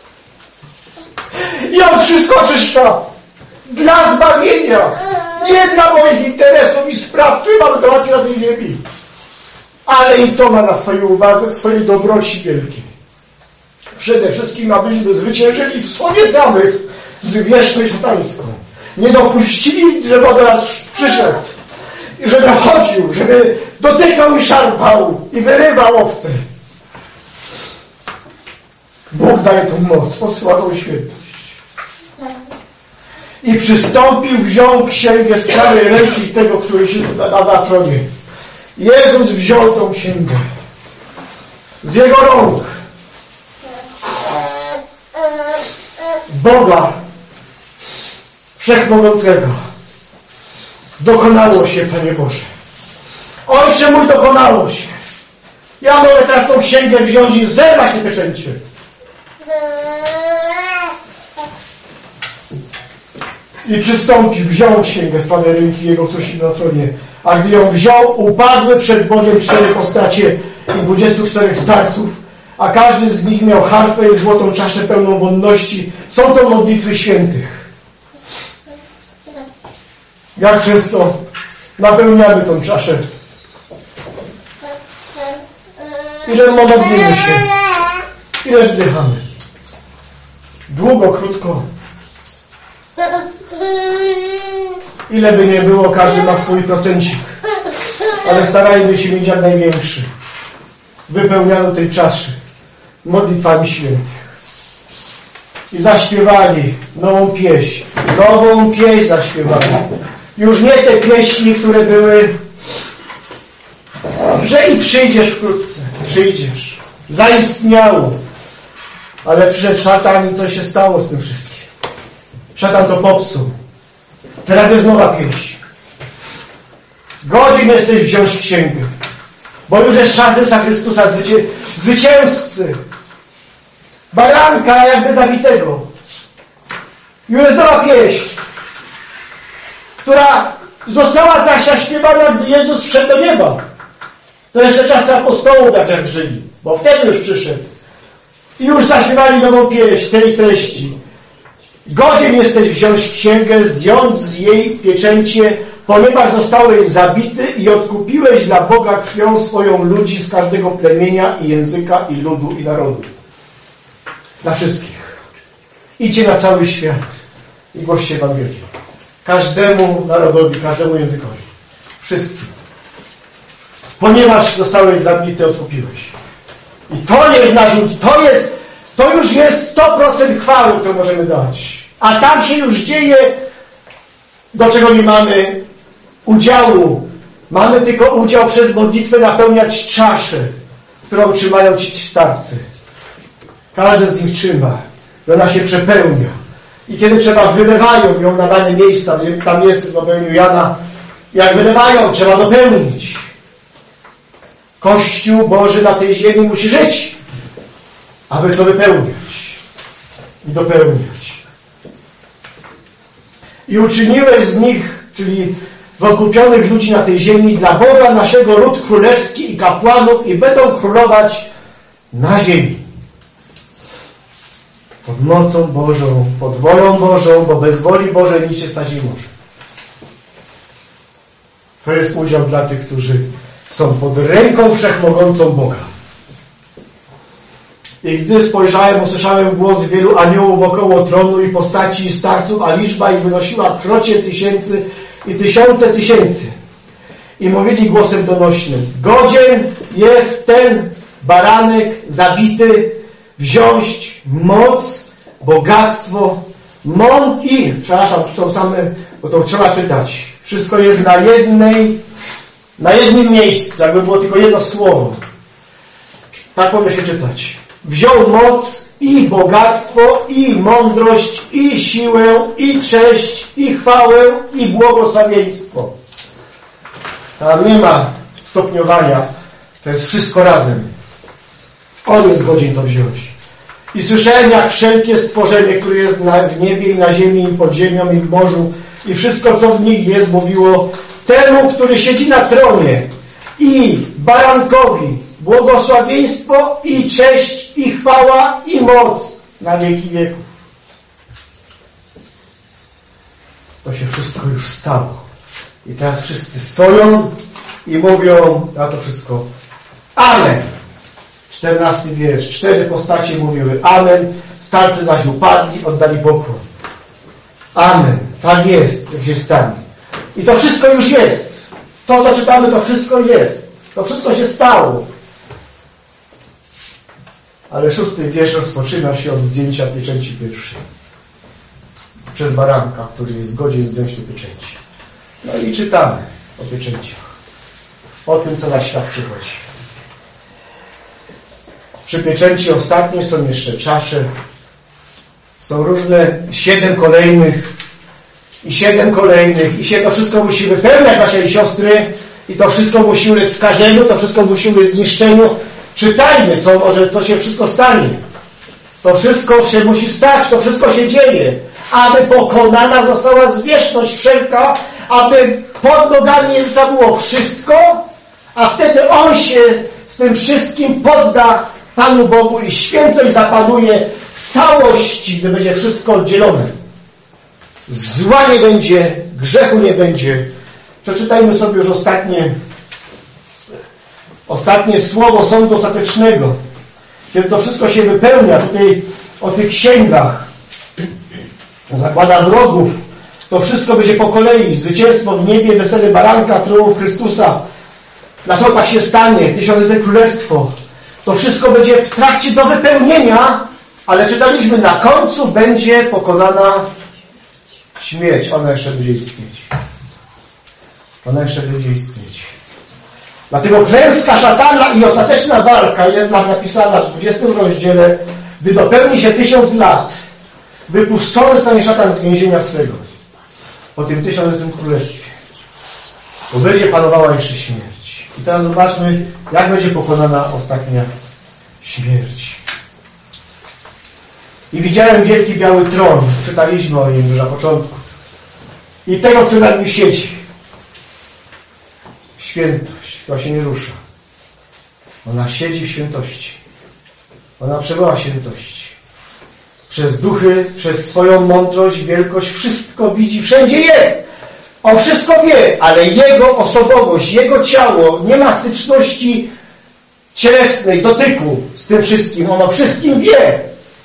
I On wszystko czyszcza dla zbawienia. Nie dla moich interesów i spraw, które mam załatwić na tej ziemi. Ale i to ma na swojej uwadze, w swojej dobroci wielkiej. Przede wszystkim, abyśmy zwyciężyli w sobie samych zwierzchność szatańską. Nie dopuścili, żeby do nas przyszedł. I żeby chodził, żeby dotykał i szarpał i wyrywał owce. Bóg daje tą moc, posyła tą świętość. I przystąpił, wziął księgę z prawej ręki tego, który się na tronie. Jezus wziął tą księgę z jego rąk. Boga Wszechmogącego. Dokonało się, Panie Boże. Ojcze mój, dokonało się. Ja mogę teraz tą księgę wziąć i zerwać te pieczęcie. I przystąpił, wziął księgę z prawej ręki jego, który siedzi na tronie. A gdy ją wziął, upadły przed Bogiem 4 postacie i 24 starców, a każdy z nich miał harfę i złotą czaszę pełną wonności. Są to modlitwy świętych. Jak często napełniamy tą czaszę? Ile modlimy się? Ile wzdychamy? Długo, krótko. Ile by nie było, każdy ma swój procencik. Ale starajmy się mieć jak największy. Wypełniano tej czaszy modlitwami świętych. I zaśpiewali nową pieśń. Nową pieśń zaśpiewali. Już nie te pieśni, które były, że i przyjdziesz wkrótce. Przyjdziesz. Zaistniało. Ale przyszedł szatan i co się stało z tym wszystkim? Szatan to popsuł. Teraz jest nowa pieśń. Godzin jesteś wziąć księgę. Bo już jest czas Jezusa Chrystusa, zwycięzcy. Baranka jakby zabitego. Już jest nowa pieśń, która została zaśpiewana, gdy Jezus wszedł do nieba. To jeszcze czas apostołów, jak żyli. Bo wtedy już przyszedł. I już zaśpiewali nową pieśń tej treści. Godzien jesteś wziąć księgę, zdjąć z jej pieczęcie, ponieważ zostałeś zabity i odkupiłeś dla Boga krwią swoją ludzi z każdego plemienia i języka i ludu i narodu. Dla wszystkich. Idźcie na cały świat i głoście Ewangelię. Każdemu narodowi, każdemu językowi. Wszystkim. Ponieważ zostałeś zabity, odkupiłeś. I to jest narzut, to już jest 100% chwały, którą możemy dać. A tam się już dzieje, do czego nie mamy udziału. Mamy tylko udział przez modlitwę napełniać czaszę, którą trzymają ci starcy. Każdy z nich trzyma. I ona się przepełnia. I kiedy trzeba, wylewają ją na dane miejsca. Tam jest w Ewangelii Jana. Jak wylewają, trzeba dopełnić. Kościół Boży na tej ziemi musi żyć, aby to wypełniać i dopełniać. I uczyniłeś z nich, czyli z okupionych ludzi na tej ziemi, dla Boga naszego lud królewski i kapłanów i będą królować na ziemi. Pod mocą Bożą, pod wolą Bożą, bo bez woli Bożej nic się stać nie może. To jest udział dla tych, którzy są pod ręką wszechmogącą Boga. I gdy spojrzałem, usłyszałem głos wielu aniołów wokoło tronu i postaci i starców, a liczba ich wynosiła krocie tysięcy i tysiące tysięcy. I mówili głosem donośnym: godzien jest ten baranek zabity wziąć moc, bogactwo, mąd i... Przepraszam, tu są same, bo to trzeba czytać. Wszystko jest na jednym miejscu, jakby było tylko jedno słowo. Tak powinno się czytać. Wziął moc i bogactwo, i mądrość, i siłę, i cześć, i chwałę, i błogosławieństwo. Tam nie ma stopniowania. To jest wszystko razem. On jest godzien to wziąć. I słyszałem, jak wszelkie stworzenie, które jest w niebie i na ziemi, i pod ziemią, i w morzu, i wszystko, co w nich jest, mówiło temu, który siedzi na tronie, i barankowi błogosławieństwo, i cześć, i chwała, i moc na wieki wieków. To się wszystko już stało. I teraz wszyscy stoją i mówią na to wszystko amen. 14 wiersz. 4 postacie mówiły amen. Starcy zaś upadli, oddali pokłon. Amen. Tak jest, jak się stanie. I to wszystko już jest. To, co czytamy, to wszystko jest. To wszystko się stało. Ale 6 wiersz rozpoczyna się od zdjęcia pieczęci pierwszej. Przez baranka, który jest godzien zdjąć do pieczęci. No i czytamy o pieczęciach. O tym, co na świat przychodzi. Przy pieczęci ostatniej są jeszcze czasze. Są różne 7 kolejnych i 7 kolejnych i się to wszystko musi wypełniać, bracia i siostry, i to wszystko musi ulec skażeniu, to wszystko musi ulec zniszczeniu. Czytajmy, co się wszystko stanie. To wszystko się musi stać, to wszystko się dzieje, aby pokonana została zwierzchność wszelka, aby pod nogami Jezusa było wszystko, a wtedy On się z tym wszystkim podda Panu Bogu i świętość zapanuje w całości, gdy będzie wszystko oddzielone. Zła nie będzie, grzechu nie będzie. Przeczytajmy sobie już ostatnie słowo sądu ostatecznego. Kiedy to wszystko się wypełnia, tutaj o tych księgach, zakłada wrogów, to wszystko będzie po kolei. Zwycięstwo w niebie, wesele baranka, triumf Chrystusa. Dlaczego tak się stanie? Tysiąclecie królestwo. To wszystko będzie w trakcie do wypełnienia, ale czytaliśmy, na końcu będzie pokonana śmierć. Ona jeszcze będzie istnieć. Ona jeszcze będzie istnieć. Dlatego klęska szatana i ostateczna walka jest nam napisana w 20 rozdziale. Gdy dopełni się 1000 lat, wypuszczony stanie szatan z więzienia swego. Po tym 1000-letnim królestwie. Bo będzie panowała jeszcze śmierć. I teraz zobaczmy, jak będzie pokonana ostatnia śmierć. I widziałem wielki biały tron. Czytaliśmy o nim już na początku. I tego, który nad nim siedzi. Świętość, która się nie rusza. Ona siedzi w świętości. Ona przebywa w świętości. Przez duchy, przez swoją mądrość, wielkość, wszystko widzi, wszędzie jest. On wszystko wie, ale Jego osobowość, Jego ciało nie ma styczności cielesnej, dotyku z tym wszystkim. On o wszystkim wie.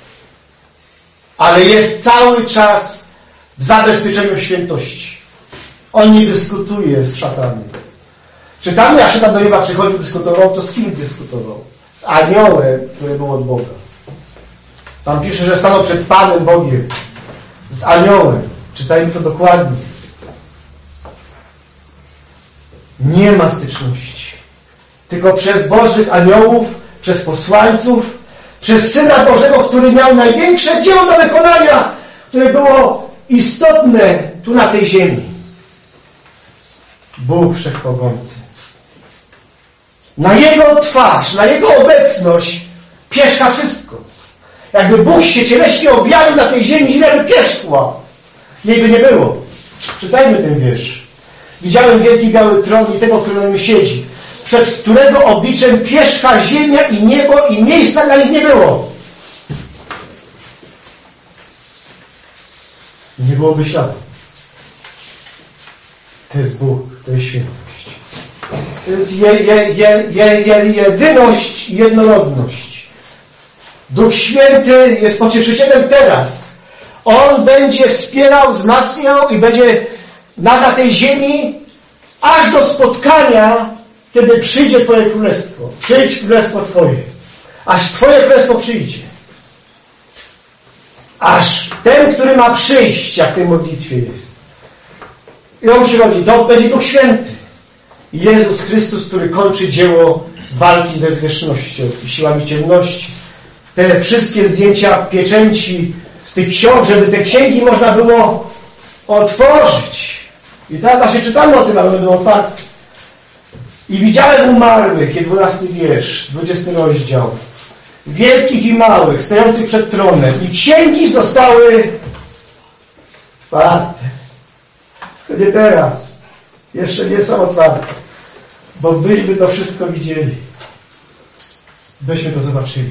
Ale jest cały czas w zabezpieczeniu świętości. On nie dyskutuje z szatanem. Czytamy, jak szatan do nieba przychodził, dyskutował, to z kim dyskutował? Z aniołem, który był od Boga. Tam pisze, że stanął przed Panem Bogiem. Z aniołem. Czytajmy to dokładnie. Nie ma styczności. Tylko przez Bożych aniołów przez posłańców, przez Syna Bożego, który miał największe dzieło do wykonania, które było istotne tu na tej ziemi. Bóg Wszechmogący. Na Jego twarz, na Jego obecność pierzcha wszystko. Jakby Bóg się cieleśnie objawił na tej ziemi, źle by pierzchła. Jej by nie było. Czytajmy ten wiersz. Widziałem wielki biały tron i tego, który na nim siedzi, przed którego obliczem pierzcha ziemia i niebo i miejsca na nich nie było. Nie byłoby śladu. To jest Bóg, to jest świętość. To jest jedyność i jednorodność. Duch Święty jest pocieszycielem teraz. On będzie wspierał, wzmacniał i będzie na tej ziemi aż do spotkania, kiedy przyjdzie Twoje królestwo. Przyjdź królestwo Twoje. Aż Twoje królestwo przyjdzie. Aż ten, który ma przyjść, jak w tej modlitwie jest. I on przychodzi. To będzie Duch Święty. Jezus Chrystus, który kończy dzieło walki ze zwierzchnością i siłami ciemności. Te wszystkie zdjęcia pieczęci z tych ksiąg, żeby te księgi można było otworzyć. I teraz właśnie czytamy o tym, ale będą otwarte. I widziałem umarłych, 12 wiersz, 20 rozdział, wielkich i małych, stojących przed tronem. I księgi zostały otwarte. To nie teraz. Jeszcze nie są otwarte. Bo byśmy to wszystko widzieli. Byśmy to zobaczyli.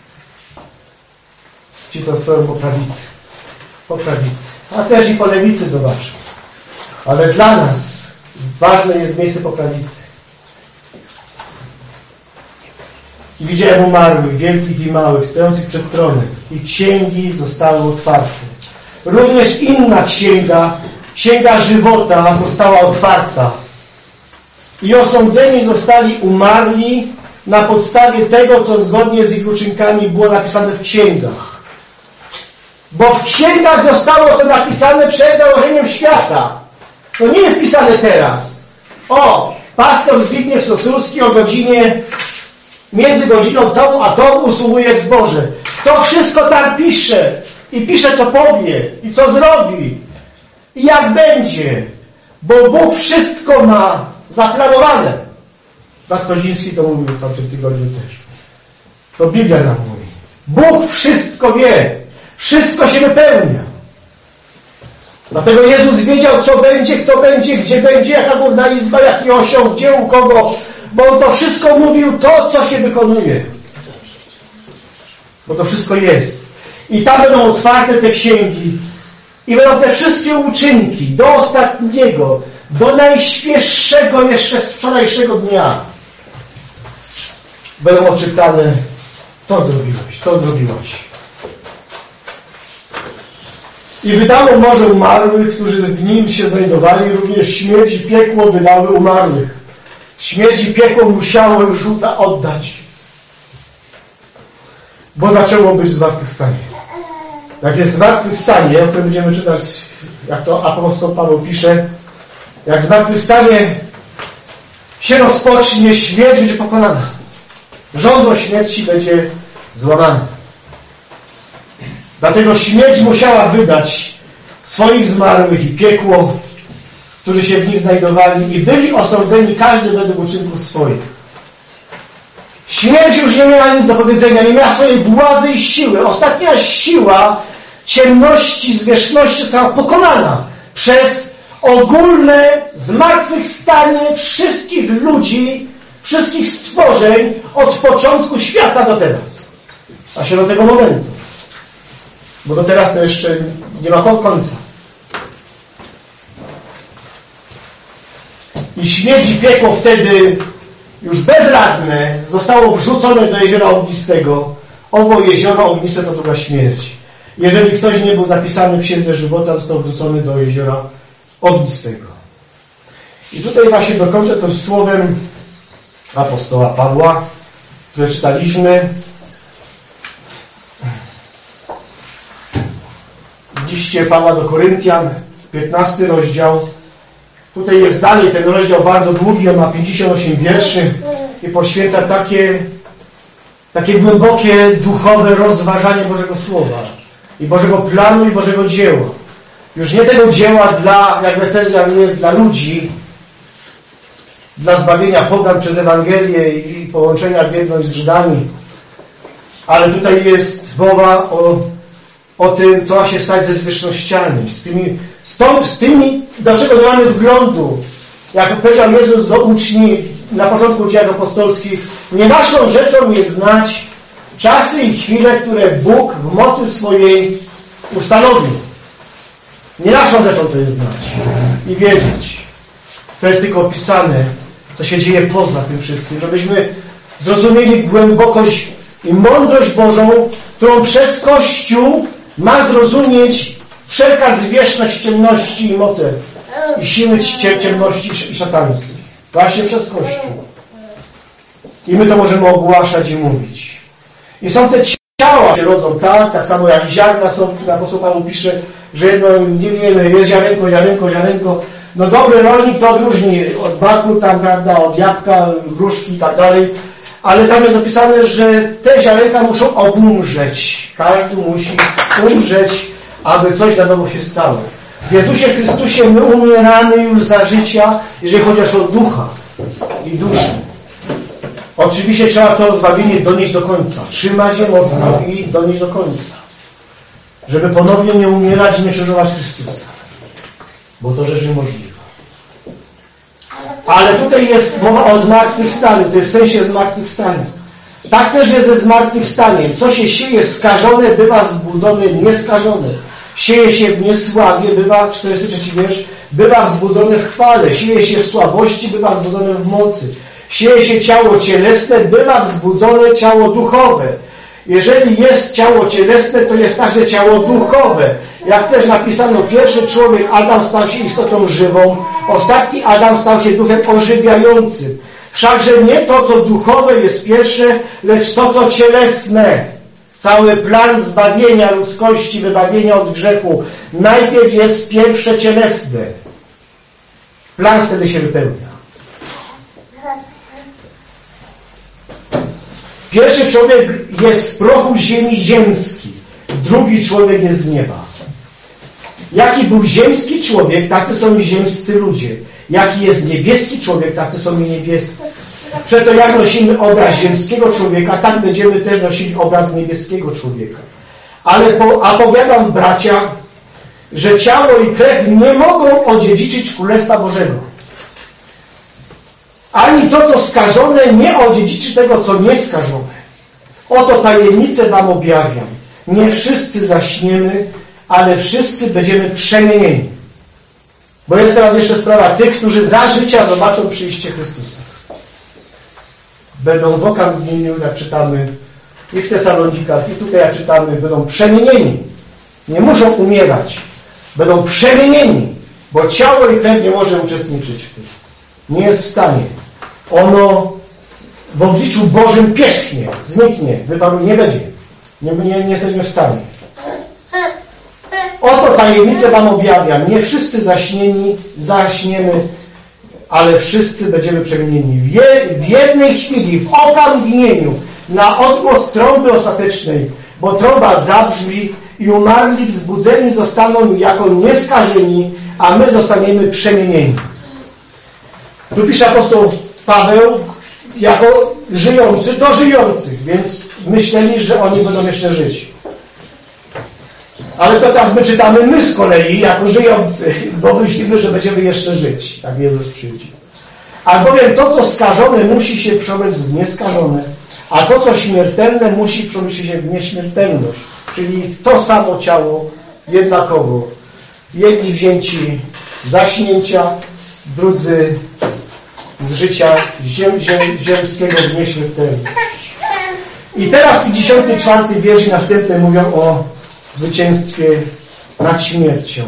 Ci, co stoją po prawicy. Po prawicy. A też i po lewicy zobaczą. Ale dla nas ważne jest miejsce po prawicy. I widziałem umarłych, wielkich i małych, stojących przed tronem. I księgi zostały otwarte. Również inna księga, księga żywota, została otwarta. I osądzeni zostali umarli na podstawie tego, co zgodnie z ich uczynkami było napisane w księgach. Bo w księgach zostało to napisane przed założeniem świata. To nie jest pisane teraz. Pastor Zbigniew Sosulski o godzinie, między godziną tą a tą usługuje w zborze. To wszystko tam pisze. I pisze, co powie. I co zrobi. I jak będzie. Bo Bóg wszystko ma zaplanowane. Brat Koziński to mówił w tamtym tygodniu też. To Biblia nam mówi. Bóg wszystko wie. Wszystko się wypełnia. Dlatego Jezus wiedział, co będzie, kto będzie, gdzie będzie, jaka górna izba, jaki osioł, gdzie, u kogo. Bo On to wszystko mówił, to, co się wykonuje. Bo to wszystko jest. I tam będą otwarte te księgi. I będą te wszystkie uczynki do ostatniego, do najświeższego jeszcze z wczorajszego dnia. Będą odczytane. To zrobiłeś, to zrobiłaś. I wydało morze umarłych, którzy w nim się znajdowali, również śmierć i piekło wydały umarłych. Śmierć i piekło musiało już oddać. Bo zaczęło być zmartwychwstanie. Jak jest zmartwychwstanie, o którym będziemy czytać, jak to apostoł Paweł pisze, jak zmartwychwstanie się rozpocznie, śmierć będzie pokonana. Żądło śmierci będzie złamane. Dlatego śmierć musiała wydać swoich zmarłych i piekło, którzy się w nich znajdowali i byli osądzeni każdy według uczynków swoich. Śmierć już nie miała nic do powiedzenia, nie miała swojej władzy i siły. Ostatnia siła ciemności, zwierzchności została pokonana przez ogólne zmartwychwstanie wszystkich ludzi, wszystkich stworzeń od początku świata do teraz. A się do tego momentu. Bo do teraz to jeszcze nie ma końca. I śmierć i piekło wtedy już bezradne zostało wrzucone do jeziora ognistego. Owo jezioro ogniste to druga śmierć. Jeżeli ktoś nie był zapisany w Księdze Żywota, został wrzucony do jeziora ognistego. I tutaj właśnie dokończę tym słowem apostoła Pawła, które czytaliśmy. Liście Pawła do Koryntian, 15 rozdział. Tutaj jest dalej ten rozdział bardzo długi, on ma 58 wierszy i poświęca takie takie głębokie, duchowe rozważanie Bożego Słowa i Bożego planu i Bożego dzieła. Już nie tego dzieła dla, jak Efezjan jest, dla ludzi, dla zbawienia pogan przez Ewangelię i połączenia w jedność z Żydami, ale tutaj jest mowa o tym, co ma się stać ze zwierzchnościami, z tymi, do czego nie mamy wglądu. Jak powiedział Jezus do uczniów na początku dzieł apostolskich, nie naszą rzeczą jest znać czasy i chwile, które Bóg w mocy swojej ustanowił. Nie naszą rzeczą to jest znać i wiedzieć. To jest tylko opisane, co się dzieje poza tym wszystkim, żebyśmy zrozumieli głębokość i mądrość Bożą, którą przez Kościół ma zrozumieć wszelka zwierzchność ciemności i moce i siły ciemności i szatańskiej. Właśnie przez Kościół. I my to możemy ogłaszać i mówić. I są te ciała, się rodzą tak samo jak ziarna są, apostoł Paweł pisze, że jedno, nie wiemy, jest ziarenko. No dobry rolnik to odróżni od maku, tam, prawda, od jabłka, gruszki i tak dalej. Ale tam jest opisane, że te ziarenka muszą umrzeć. Każdy musi umrzeć, aby coś na nowo się stało. W Jezusie Chrystusie my umieramy już za życia, jeżeli chodzi o ducha i duszę. Oczywiście trzeba to zbawienie donieść do końca. Trzymać je mocno i donieść do końca. Żeby ponownie nie umierać i nie krzyżować Chrystusa. Bo to rzecz niemożliwa. Ale tutaj jest mowa o zmartwychwstaniu. To jest w sensie zmartwychwstania. Tak też jest ze zmartwychwstaniem. Co się sieje skażone, bywa zbudzone nieskażone. Sieje się w niesławie, bywa, 43 wiersz, bywa wzbudzone w chwale. Sieje się w słabości, bywa wzbudzone w mocy. Sieje się ciało cielesne, bywa wzbudzone ciało duchowe. Jeżeli jest ciało cielesne, to jest także ciało duchowe. Jak też napisano, pierwszy człowiek, Adam, stał się istotą żywą, ostatni Adam stał się duchem ożywiającym. Wszakże nie to, co duchowe jest pierwsze, lecz to, co cielesne. Cały plan zbawienia ludzkości, wybawienia od grzechu, najpierw jest pierwsze cielesne. Plan wtedy się wypełnia. Pierwszy człowiek jest z prochu ziemi ziemski, drugi człowiek jest z nieba. Jaki był ziemski człowiek, tacy są i ziemscy ludzie. Jaki jest niebieski człowiek, tacy są i niebiescy. Przeto jak nosimy obraz ziemskiego człowieka, tak będziemy też nosili obraz niebieskiego człowieka. Ale powiadam, bracia, że ciało i krew nie mogą odziedziczyć Królestwa Bożego. Ani to, co skażone, nie odziedziczy tego, co nieskażone. Oto tajemnicę wam objawiam. Nie wszyscy zaśniemy, ale wszyscy będziemy przemienieni. Bo jest teraz jeszcze sprawa tych, którzy za życia zobaczą przyjście Chrystusa. Będą w okamgnieniu, jak czytamy i w Tesalonikach, i tutaj jak czytamy, będą przemienieni. Nie muszą umierać. Będą przemienieni, bo ciało i krew nie może uczestniczyć w tym. Nie jest w stanie. Ono w obliczu Bożym pierzchnie, zniknie, wyparuje, nie będzie. Nie jesteśmy w stanie. Oto tajemnicę wam objawiam. Nie wszyscy zaśniemy, ale wszyscy będziemy przemienieni. W jednej chwili, w okamgnieniu, na odgłos trąby ostatecznej, bo trąba zabrzmi i umarli wzbudzeni zostaną jako nieskażeni, a my zostaniemy przemienieni. Tu pisze apostoł Paweł jako żyjący do żyjących, więc myśleli, że oni będą jeszcze żyć. Ale to teraz my czytamy my z kolei jako żyjący, bo myślimy, że będziemy jeszcze żyć, jak Jezus przyjdzie. Albowiem to, co skażone, musi się przerobić w nieskażone, a to, co śmiertelne, musi przerobić się w nieśmiertelność. Czyli to samo ciało jednakowo. Jedni wzięci z zaśnięcia, drudzy z życia ziemskiego w nieśmiertelność. I teraz 54 wiersz i następne mówią o zwycięstwie nad śmiercią.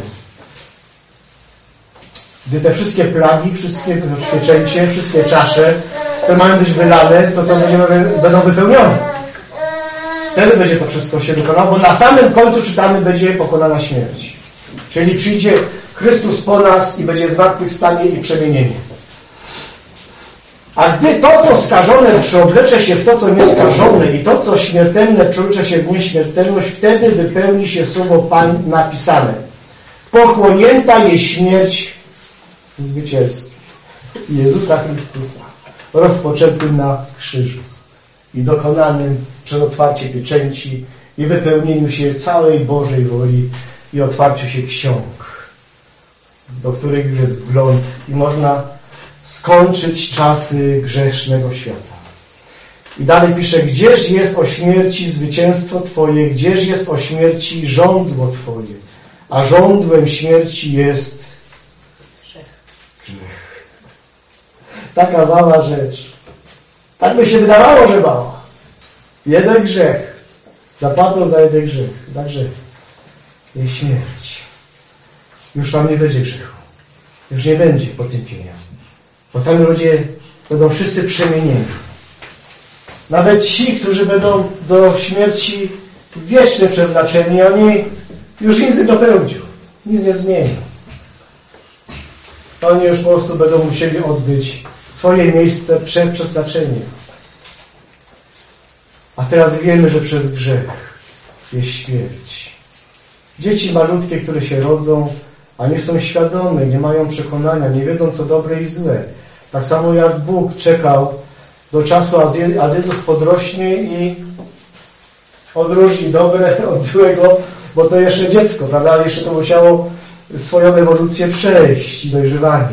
Gdy te wszystkie plagi, wszystkie pieczęcie, wszystkie czasze, które mają być wylane, to będą wypełnione. Wtedy będzie to wszystko się wykonało, bo na samym końcu czytamy, będzie pokonana śmierć. Czyli przyjdzie Chrystus po nas i będzie zmartwychwstanie i przemienienie. A gdy to, co skażone, przeoblecze się w to, co nieskażone i to, co śmiertelne, przeoblecze się w nieśmiertelność, wtedy wypełni się słowo Pan napisane. Pochłonięta jest śmierć w zwycięstwie Jezusa Chrystusa, rozpoczętym na krzyżu i dokonanym przez otwarcie pieczęci i wypełnieniu się całej Bożej woli i otwarciu się ksiąg, do których już jest wgląd i można skończyć czasy grzesznego świata. I dalej pisze, gdzież jest o śmierci zwycięstwo Twoje, gdzież jest o śmierci żądło Twoje, a żądłem śmierci jest grzech. Taka mała rzecz. Tak by się wydawało, że mała. Jeden grzech. Zapłatą za jeden grzech. Za grzech. Jest śmierć. Już tam nie będzie grzechu. Już nie będzie potępienia. Bo tam ludzie będą wszyscy przemienieni. Nawet ci, którzy będą do śmierci wiecznie przeznaczeni, oni już nic nie dopełnią. Nic nie zmienią. Oni już po prostu będą musieli odbyć swoje miejsce przeznaczenie. A teraz wiemy, że przez grzech jest śmierć. Dzieci malutkie, które się rodzą, a nie są świadome, nie mają przekonania, nie wiedzą, co dobre i złe. Tak samo jak Bóg czekał do czasu, aż Jezus podrośnie i odróżni dobre od złego, bo to jeszcze dziecko, prawda? Ale jeszcze to musiało swoją ewolucję przejść i dojrzewanie.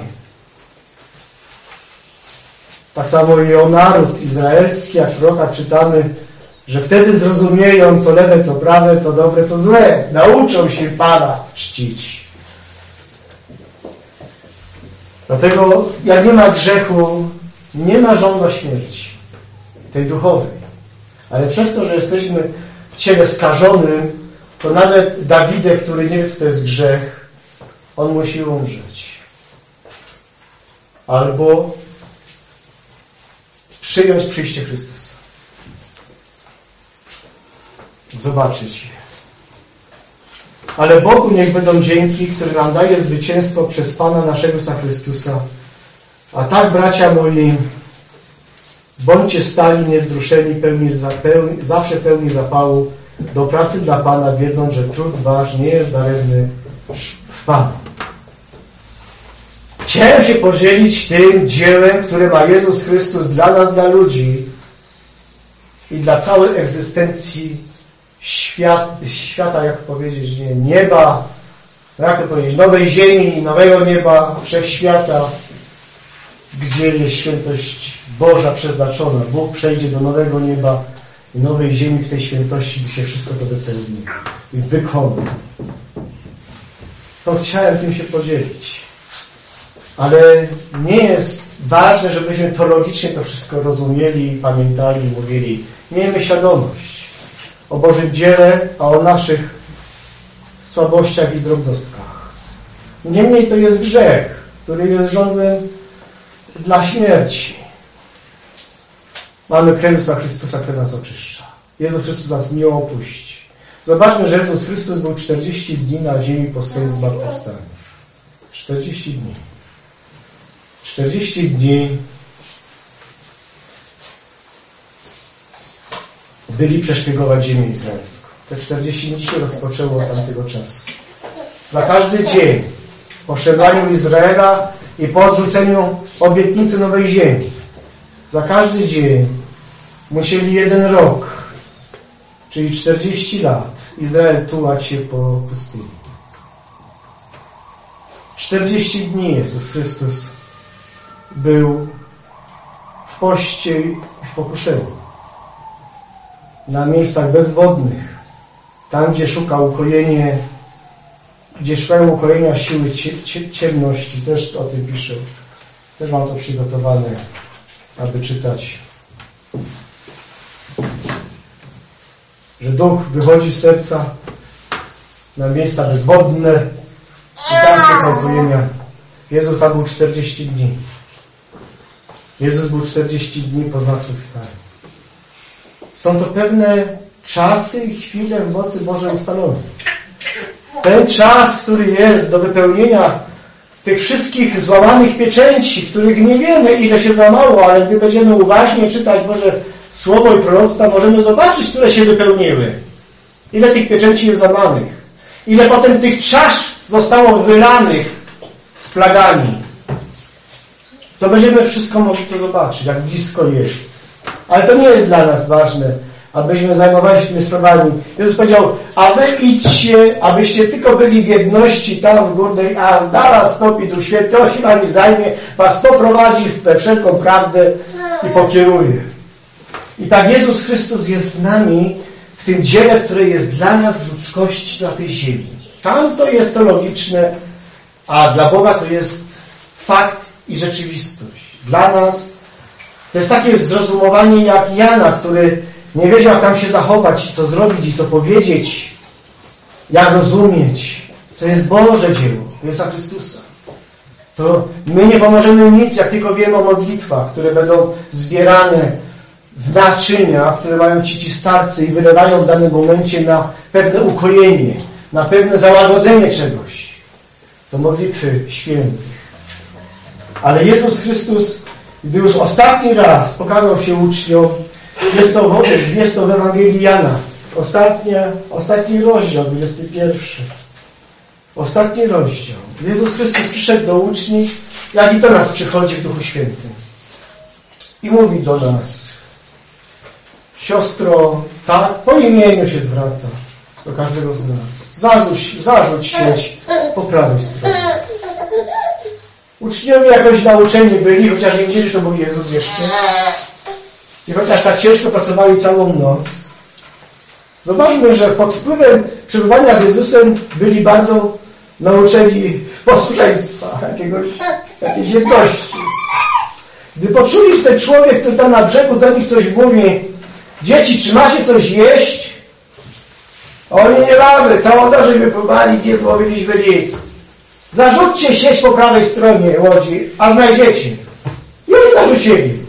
Tak samo i o naród izraelski, jak w prorokach czytamy, że wtedy zrozumieją, co lewe, co prawe, co dobre, co złe. Nauczą się Pana czcić. Dlatego, jak nie ma grzechu, nie ma żądła śmierci, tej duchowej. Ale przez to, że jesteśmy w ciele skażonym, to nawet Dawidek, który nie wie, co to jest grzech, on musi umrzeć. Albo przyjąć przyjście Chrystusa. Zobaczyć je. Ale Bogu niech będą dzięki, który nam daje zwycięstwo przez Pana naszego Jezusa Chrystusa. A tak, bracia moi, bądźcie stali, niewzruszeni, zawsze pełni zapału do pracy dla Pana, wiedząc, że trud wasz nie jest daremny w Panu. Chciałem się podzielić tym dziełem, które ma Jezus Chrystus dla nas, dla ludzi i dla całej egzystencji świata, jak powiedzieć, nieba, jak to powiedzieć, nowej ziemi, nowego nieba, wszechświata, gdzie jest świętość Boża przeznaczona. Bóg przejdzie do nowego nieba i nowej ziemi, w tej świętości, gdzie się wszystko to wypełni i wykona. To chciałem tym się podzielić. Ale nie jest ważne, żebyśmy teologicznie to wszystko rozumieli, pamiętali, mówili. Miejmy świadomość o Bożym dziele, a o naszych słabościach i drobnostkach. Niemniej to jest grzech, który jest żądłem dla śmierci. Mamy krew Jezusa Chrystusa, który nas oczyszcza. Jezus Chrystus nas nie opuści. Zobaczmy, że Jezus Chrystus był 40 dni na ziemi po swoim zmartwychwstaniu. 40 dni. 40 dni byli przeszpiegować ziemię izraelską. Te 40 dni się rozpoczęło od tamtego czasu. Za każdy dzień po przebraniu Izraela i po odrzuceniu obietnicy nowej ziemi, za każdy dzień musieli 1 rok, czyli 40 lat, Izrael tułać się po pustyni. 40 dni Jezus Chrystus był w poście i w pokuszeniu. Na miejscach bezwodnych, tam gdzie szukał szukają ukojenia siły ciemności. Też o tym piszę. Też mam to przygotowane, aby czytać. Że duch wychodzi z serca na miejsca bezwodne i tam szuka ukojenia. Jezus tam był 40 dni. Jezus był 40 dni po zmartwychwstaniu. Są to pewne czasy i chwile w mocy Bożej ustalone. Ten czas, który jest do wypełnienia tych wszystkich złamanych pieczęci, których nie wiemy, ile się złamało, ale gdy będziemy uważnie czytać Boże Słowo i proroctwa, możemy zobaczyć, które się wypełniły. Ile tych pieczęci jest złamanych. Ile potem tych czasz zostało wylanych z plagami. To będziemy wszystko mogli to zobaczyć, jak blisko jest. Ale to nie jest dla nas ważne, abyśmy zajmowali się tymi sprawami. Jezus powiedział, a wy idźcie, abyście tylko byli w jedności tam w górnej, a zaraz wstąpi Duch Święty, on się wami zajmie, was poprowadzi we wszelką prawdę i pokieruje. I tak Jezus Chrystus jest z nami w tym dziele, które jest dla nas ludzkości na tej ziemi. Tam to jest to logiczne, a dla Boga to jest fakt i rzeczywistość. Dla nas to jest takie zrozumowanie jak Jana, który nie wiedział, jak tam się zachować, i co zrobić, i co powiedzieć, jak rozumieć. To jest Boże dzieło, Jezusa Chrystusa. To my nie pomożemy nic, jak tylko wiemy o modlitwach, które będą zbierane w naczynia, które mają ci starcy i wylewają w danym momencie na pewne ukojenie, na pewne załagodzenie czegoś. To modlitwy świętych. Ale Jezus Chrystus, gdy już ostatni raz pokazał się uczniom, jest to w Ewangelii Jana. Ostatni rozdział, 21. Ostatni rozdział. Jezus Chrystus przyszedł do uczniów, jak i do nas przychodzi w Duchu Świętym. I mówi do nas, siostro, tak, po imieniu się zwraca do każdego z nas. Zarzuć sieć po prawej stronie. Uczniowie jakoś nauczeni byli, chociaż nie wiedzieli, że to był Jezus jeszcze. I chociaż tak ciężko pracowali całą noc, zobaczmy, że pod wpływem przebywania z Jezusem byli bardzo nauczeni posłuszeństwa, jakiejś jedności. Gdy poczuli, że ten człowiek, który tam na brzegu do nich coś mówi, dzieci, czy macie coś jeść? Oni nie mamy, całą noc wypływali, nie złowiliśmy nic. Zarzućcie sieć po prawej stronie łodzi, a znajdziecie. I oni zarzucili.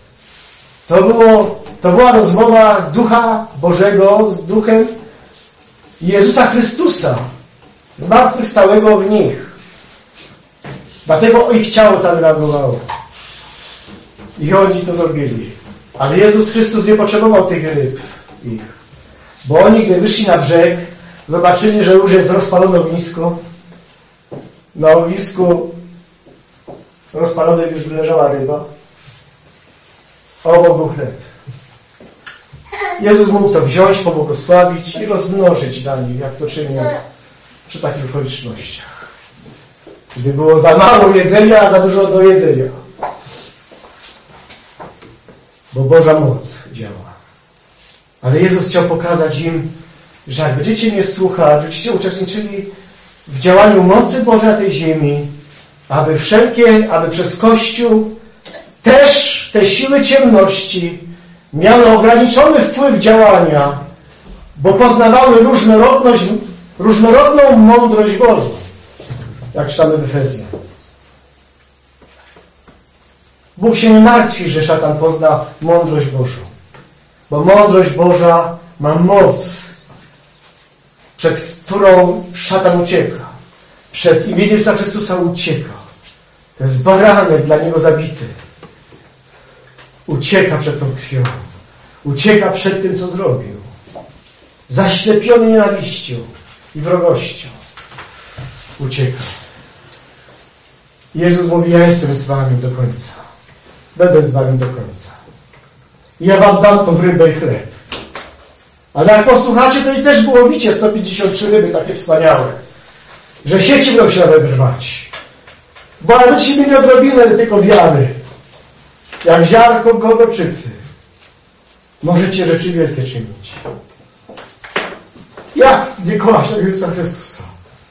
To była rozmowa Ducha Bożego z Duchem Jezusa Chrystusa, zmartwychwstałego w nich. Dlatego ich ciało tam reagowało. I oni to zrobili. Ale Jezus Chrystus nie potrzebował tych ryb ich. Bo oni, gdy wyszli na brzeg, zobaczyli, że już jest rozpalone ognisko. Na ognisku rozpalonej już leżała ryba. Obok był chleb. Jezus mógł to wziąć, pobłogosławić i rozmnożyć dla nich, jak to czynił przy takich okolicznościach. Gdy było za mało jedzenia, a za dużo do jedzenia. Bo Boża moc działa. Ale Jezus chciał pokazać im, że jak będziecie mnie słuchać, będziecie uczestniczyli w działaniu mocy Bożej na tej ziemi, aby przez Kościół też te siły ciemności miały ograniczony wpływ działania, bo poznawały różnorodną mądrość Bożą, jak czytamy w Efezjan. Bóg się nie martwi, że szatan pozna mądrość Bożą, bo mądrość Boża ma moc, przed którą szatan ucieka. Przed imieniem Jezusa Chrystusa ucieka. To jest baranek dla niego zabity. Ucieka przed tą krwią. Ucieka przed tym, co zrobił. Zaślepiony nienawiścią i wrogością. Ucieka. Jezus mówi, ja jestem z wami do końca. Będę z wami do końca. Ja wam dam tą rybę i chleb. Ale jak posłuchacie, to i też było łowicie 153 ryby takie wspaniałe. Że sieci będą się nawet rwać. Bo abyście mieli odrobinę tylko wiary. Jak ziarnko gorczycy. Możecie rzeczy wielkie czynić. Jak Mikołaj Jezusa Chrystusa?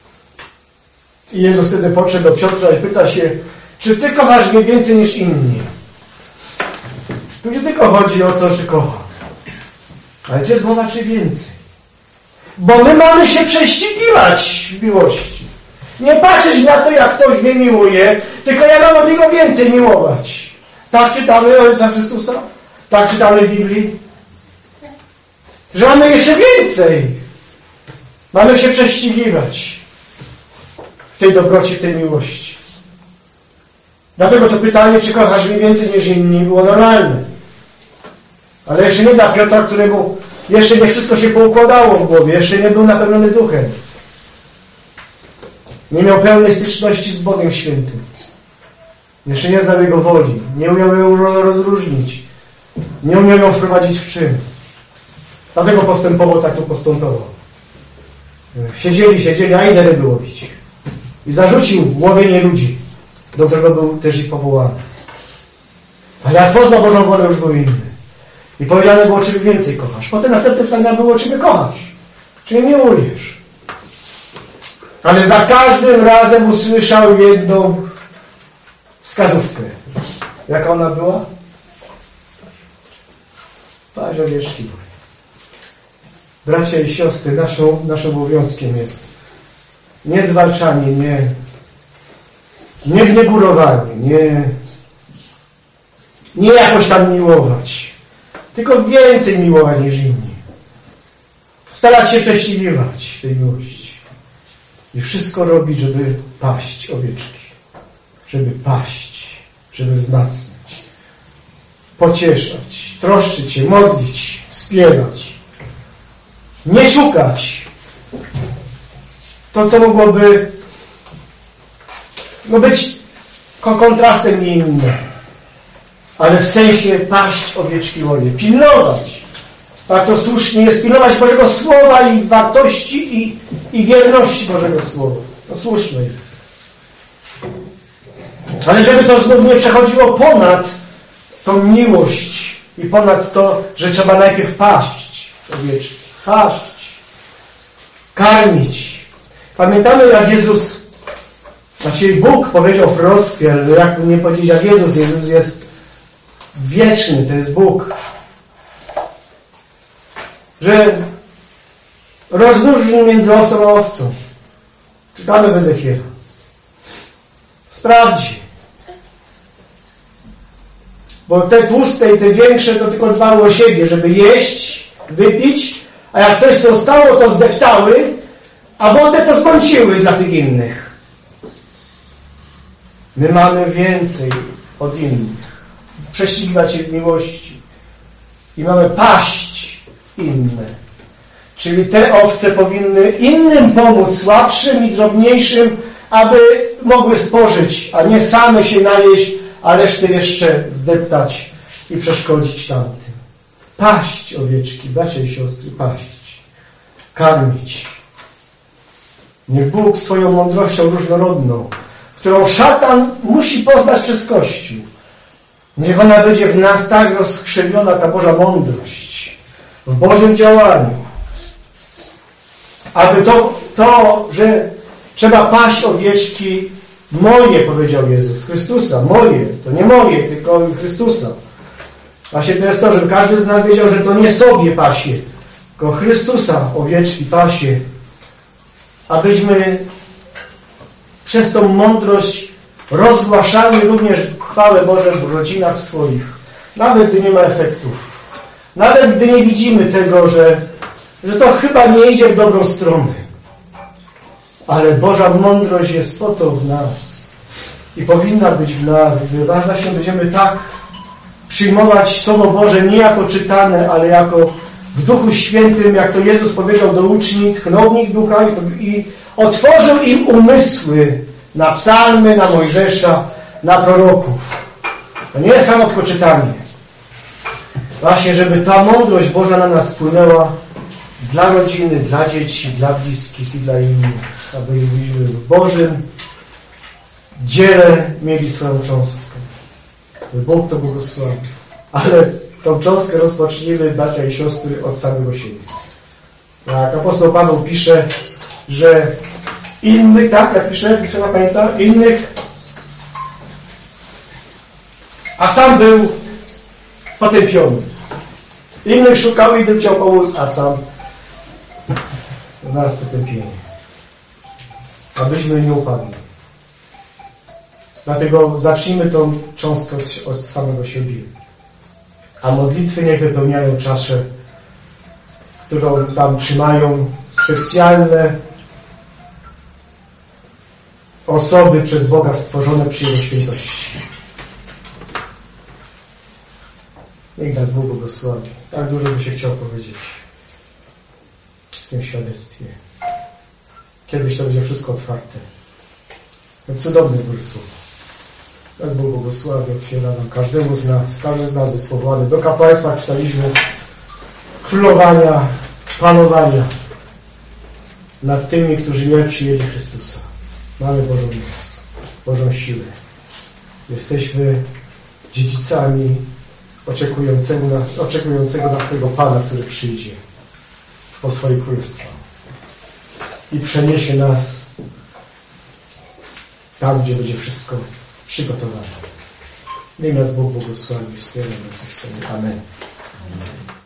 I Jezus wtedy podszedł do Piotra i pyta się, czy ty kochasz mnie więcej niż inni? Tu nie tylko chodzi o to, czy kocham. Ale to jest mowa, czy więcej. Bo my mamy się prześcigiwać w miłości. Nie patrzeć na to, jak ktoś mnie miłuje, tylko ja mam od niego więcej miłować. Tak czytamy o Jezusa Chrystusa? Tak czytamy w Biblii? Że mamy jeszcze więcej. Mamy się prześcigiwać w tej dobroci, w tej miłości. Dlatego to pytanie, czy kochasz mnie więcej niż inni, było normalne. Ale jeszcze nie dla Piotra, któremu jeszcze nie wszystko się poukładało w głowie, jeszcze nie był napełniony duchem. Nie miał pełnej styczności z Bogiem Świętym. Jeszcze nie znał Jego woli. Nie umiał ją rozróżnić. Nie umiał ją wprowadzić w czyn. Dlatego postępował tak, jak postępował. Siedzieli, a idę ryby łowić. I zarzucił łowienie ludzi, do którego był też ich powołany. Ale jak poznał Bożą wolę, już był inny. I powiedziane było, czy więcej kochasz. Potem następne pytanie było, czy mnie kochasz. Czy mnie miłujesz. Ale za każdym razem usłyszał jedną wskazówkę. Jaka ona była? Patrz, owieczki moje. Bracia i siostry, naszym obowiązkiem jest nie zwalczanie, nie gnegórowanie, nie jakoś tam miłować, tylko więcej miłować niż inni. Starać się prześcigiwać tej miłości. I wszystko robić, żeby paść owieczki. Żeby paść, żeby wzmacniać, pocieszać, troszczyć się, modlić, wspierać. Nie szukać to, co mogłoby być kontrastem nie inne, ale w sensie paść owieczki moje, pilnować. Tak to słusznie jest pilnować Bożego Słowa i wartości i wierności Bożego Słowa. To słuszne jest. Ale żeby to znów nie przechodziło ponad tą miłość i ponad to, że trzeba najpierw paść owieczki. Paść. Karmić. Pamiętamy, jak Jezus, Bóg powiedział wprost, ale jak nie powiedzieć jak Jezus jest wieczny, to jest Bóg. Że rozróżnił między owcą a owcą. Czytamy w Ezechiela. Sprawdzi. Bo te tłuste i te większe to tylko dbały o siebie, żeby jeść, wypić, a jak coś zostało, to zdeptały, a wodę to zbąciły dla tych innych. My mamy więcej od innych. Prześcigiwać się w miłości. I mamy paść inne. Czyli te owce powinny innym pomóc, słabszym i drobniejszym, aby mogły spożyć, a nie same się najeść, a resztę jeszcze zdeptać i przeszkodzić tamtym. Paść owieczki, bracia i siostry, paść. Karmić. Niech Bóg swoją mądrością różnorodną, którą szatan musi poznać przez Kościół, niech ona będzie w nas tak rozkrzewiona, ta Boża mądrość, w Bożym działaniu, aby to, że trzeba paść owieczki moje, powiedział Jezus, Chrystusa, moje, to nie moje, tylko Chrystusa. Właśnie to jest to, żeby każdy z nas wiedział, że to nie sobie pasie, tylko Chrystusa owieczki pasie, abyśmy przez tą mądrość rozgłaszali również chwałę Bożą w rodzinach swoich, nawet gdy nie ma efektów, nawet gdy nie widzimy tego, że to chyba nie idzie w dobrą stronę. Ale Boża mądrość jest po to w nas i powinna być w nas, gdy właśnie będziemy tak przyjmować Słowo Boże nie jako czytane, ale jako w Duchu Świętym, jak to Jezus powiedział do uczniów, tchnął w nich ducha i otworzył im umysły na psalmy, na Mojżesza, na proroków. To nie jest samo tylko czytanie. Właśnie, żeby ta mądrość Boża na nas spłynęła dla rodziny, dla dzieci, dla bliskich i dla innych, aby w Bożym dziele mieli swoją cząstkę. Bóg to błogosławi. Ale tą cząstkę rozpoczniemy, bracia i siostry, od samego siebie. Jak apostoł Paweł pisze, że innych, tak, jak pisze, pamięta, innych, a sam był potępiony. Innych szukał, innym chciał pomóc, a sam znalazł potępienie. Abyśmy nie upadli. Dlatego zacznijmy tą cząstkę od samego siebie. A modlitwy niech wypełniają czaszę, którą tam trzymają specjalne osoby przez Boga stworzone przy Jego świętości. Niech nas Bóg błogosławi. Tak dużo by się chciał powiedzieć w tym świadectwie. Kiedyś to będzie wszystko otwarte. Cudowny zbór słów. Nas Bóg błogosławi, otwiera nam każdemu z nas. Każdy z nas jest powołany do kapłaństwa, czytaliśmy, królowania, panowania nad tymi, którzy nie przyjęli Chrystusa. Mamy Bożą moc, Bożą siłę. Jesteśmy dziedzicami oczekującego naszego Pana, który przyjdzie po swoje królestwo i przeniesie nas tam, gdzie będzie wszystko przygotowane. Niech nas Bóg błogosławi, wspiera nas. Amen.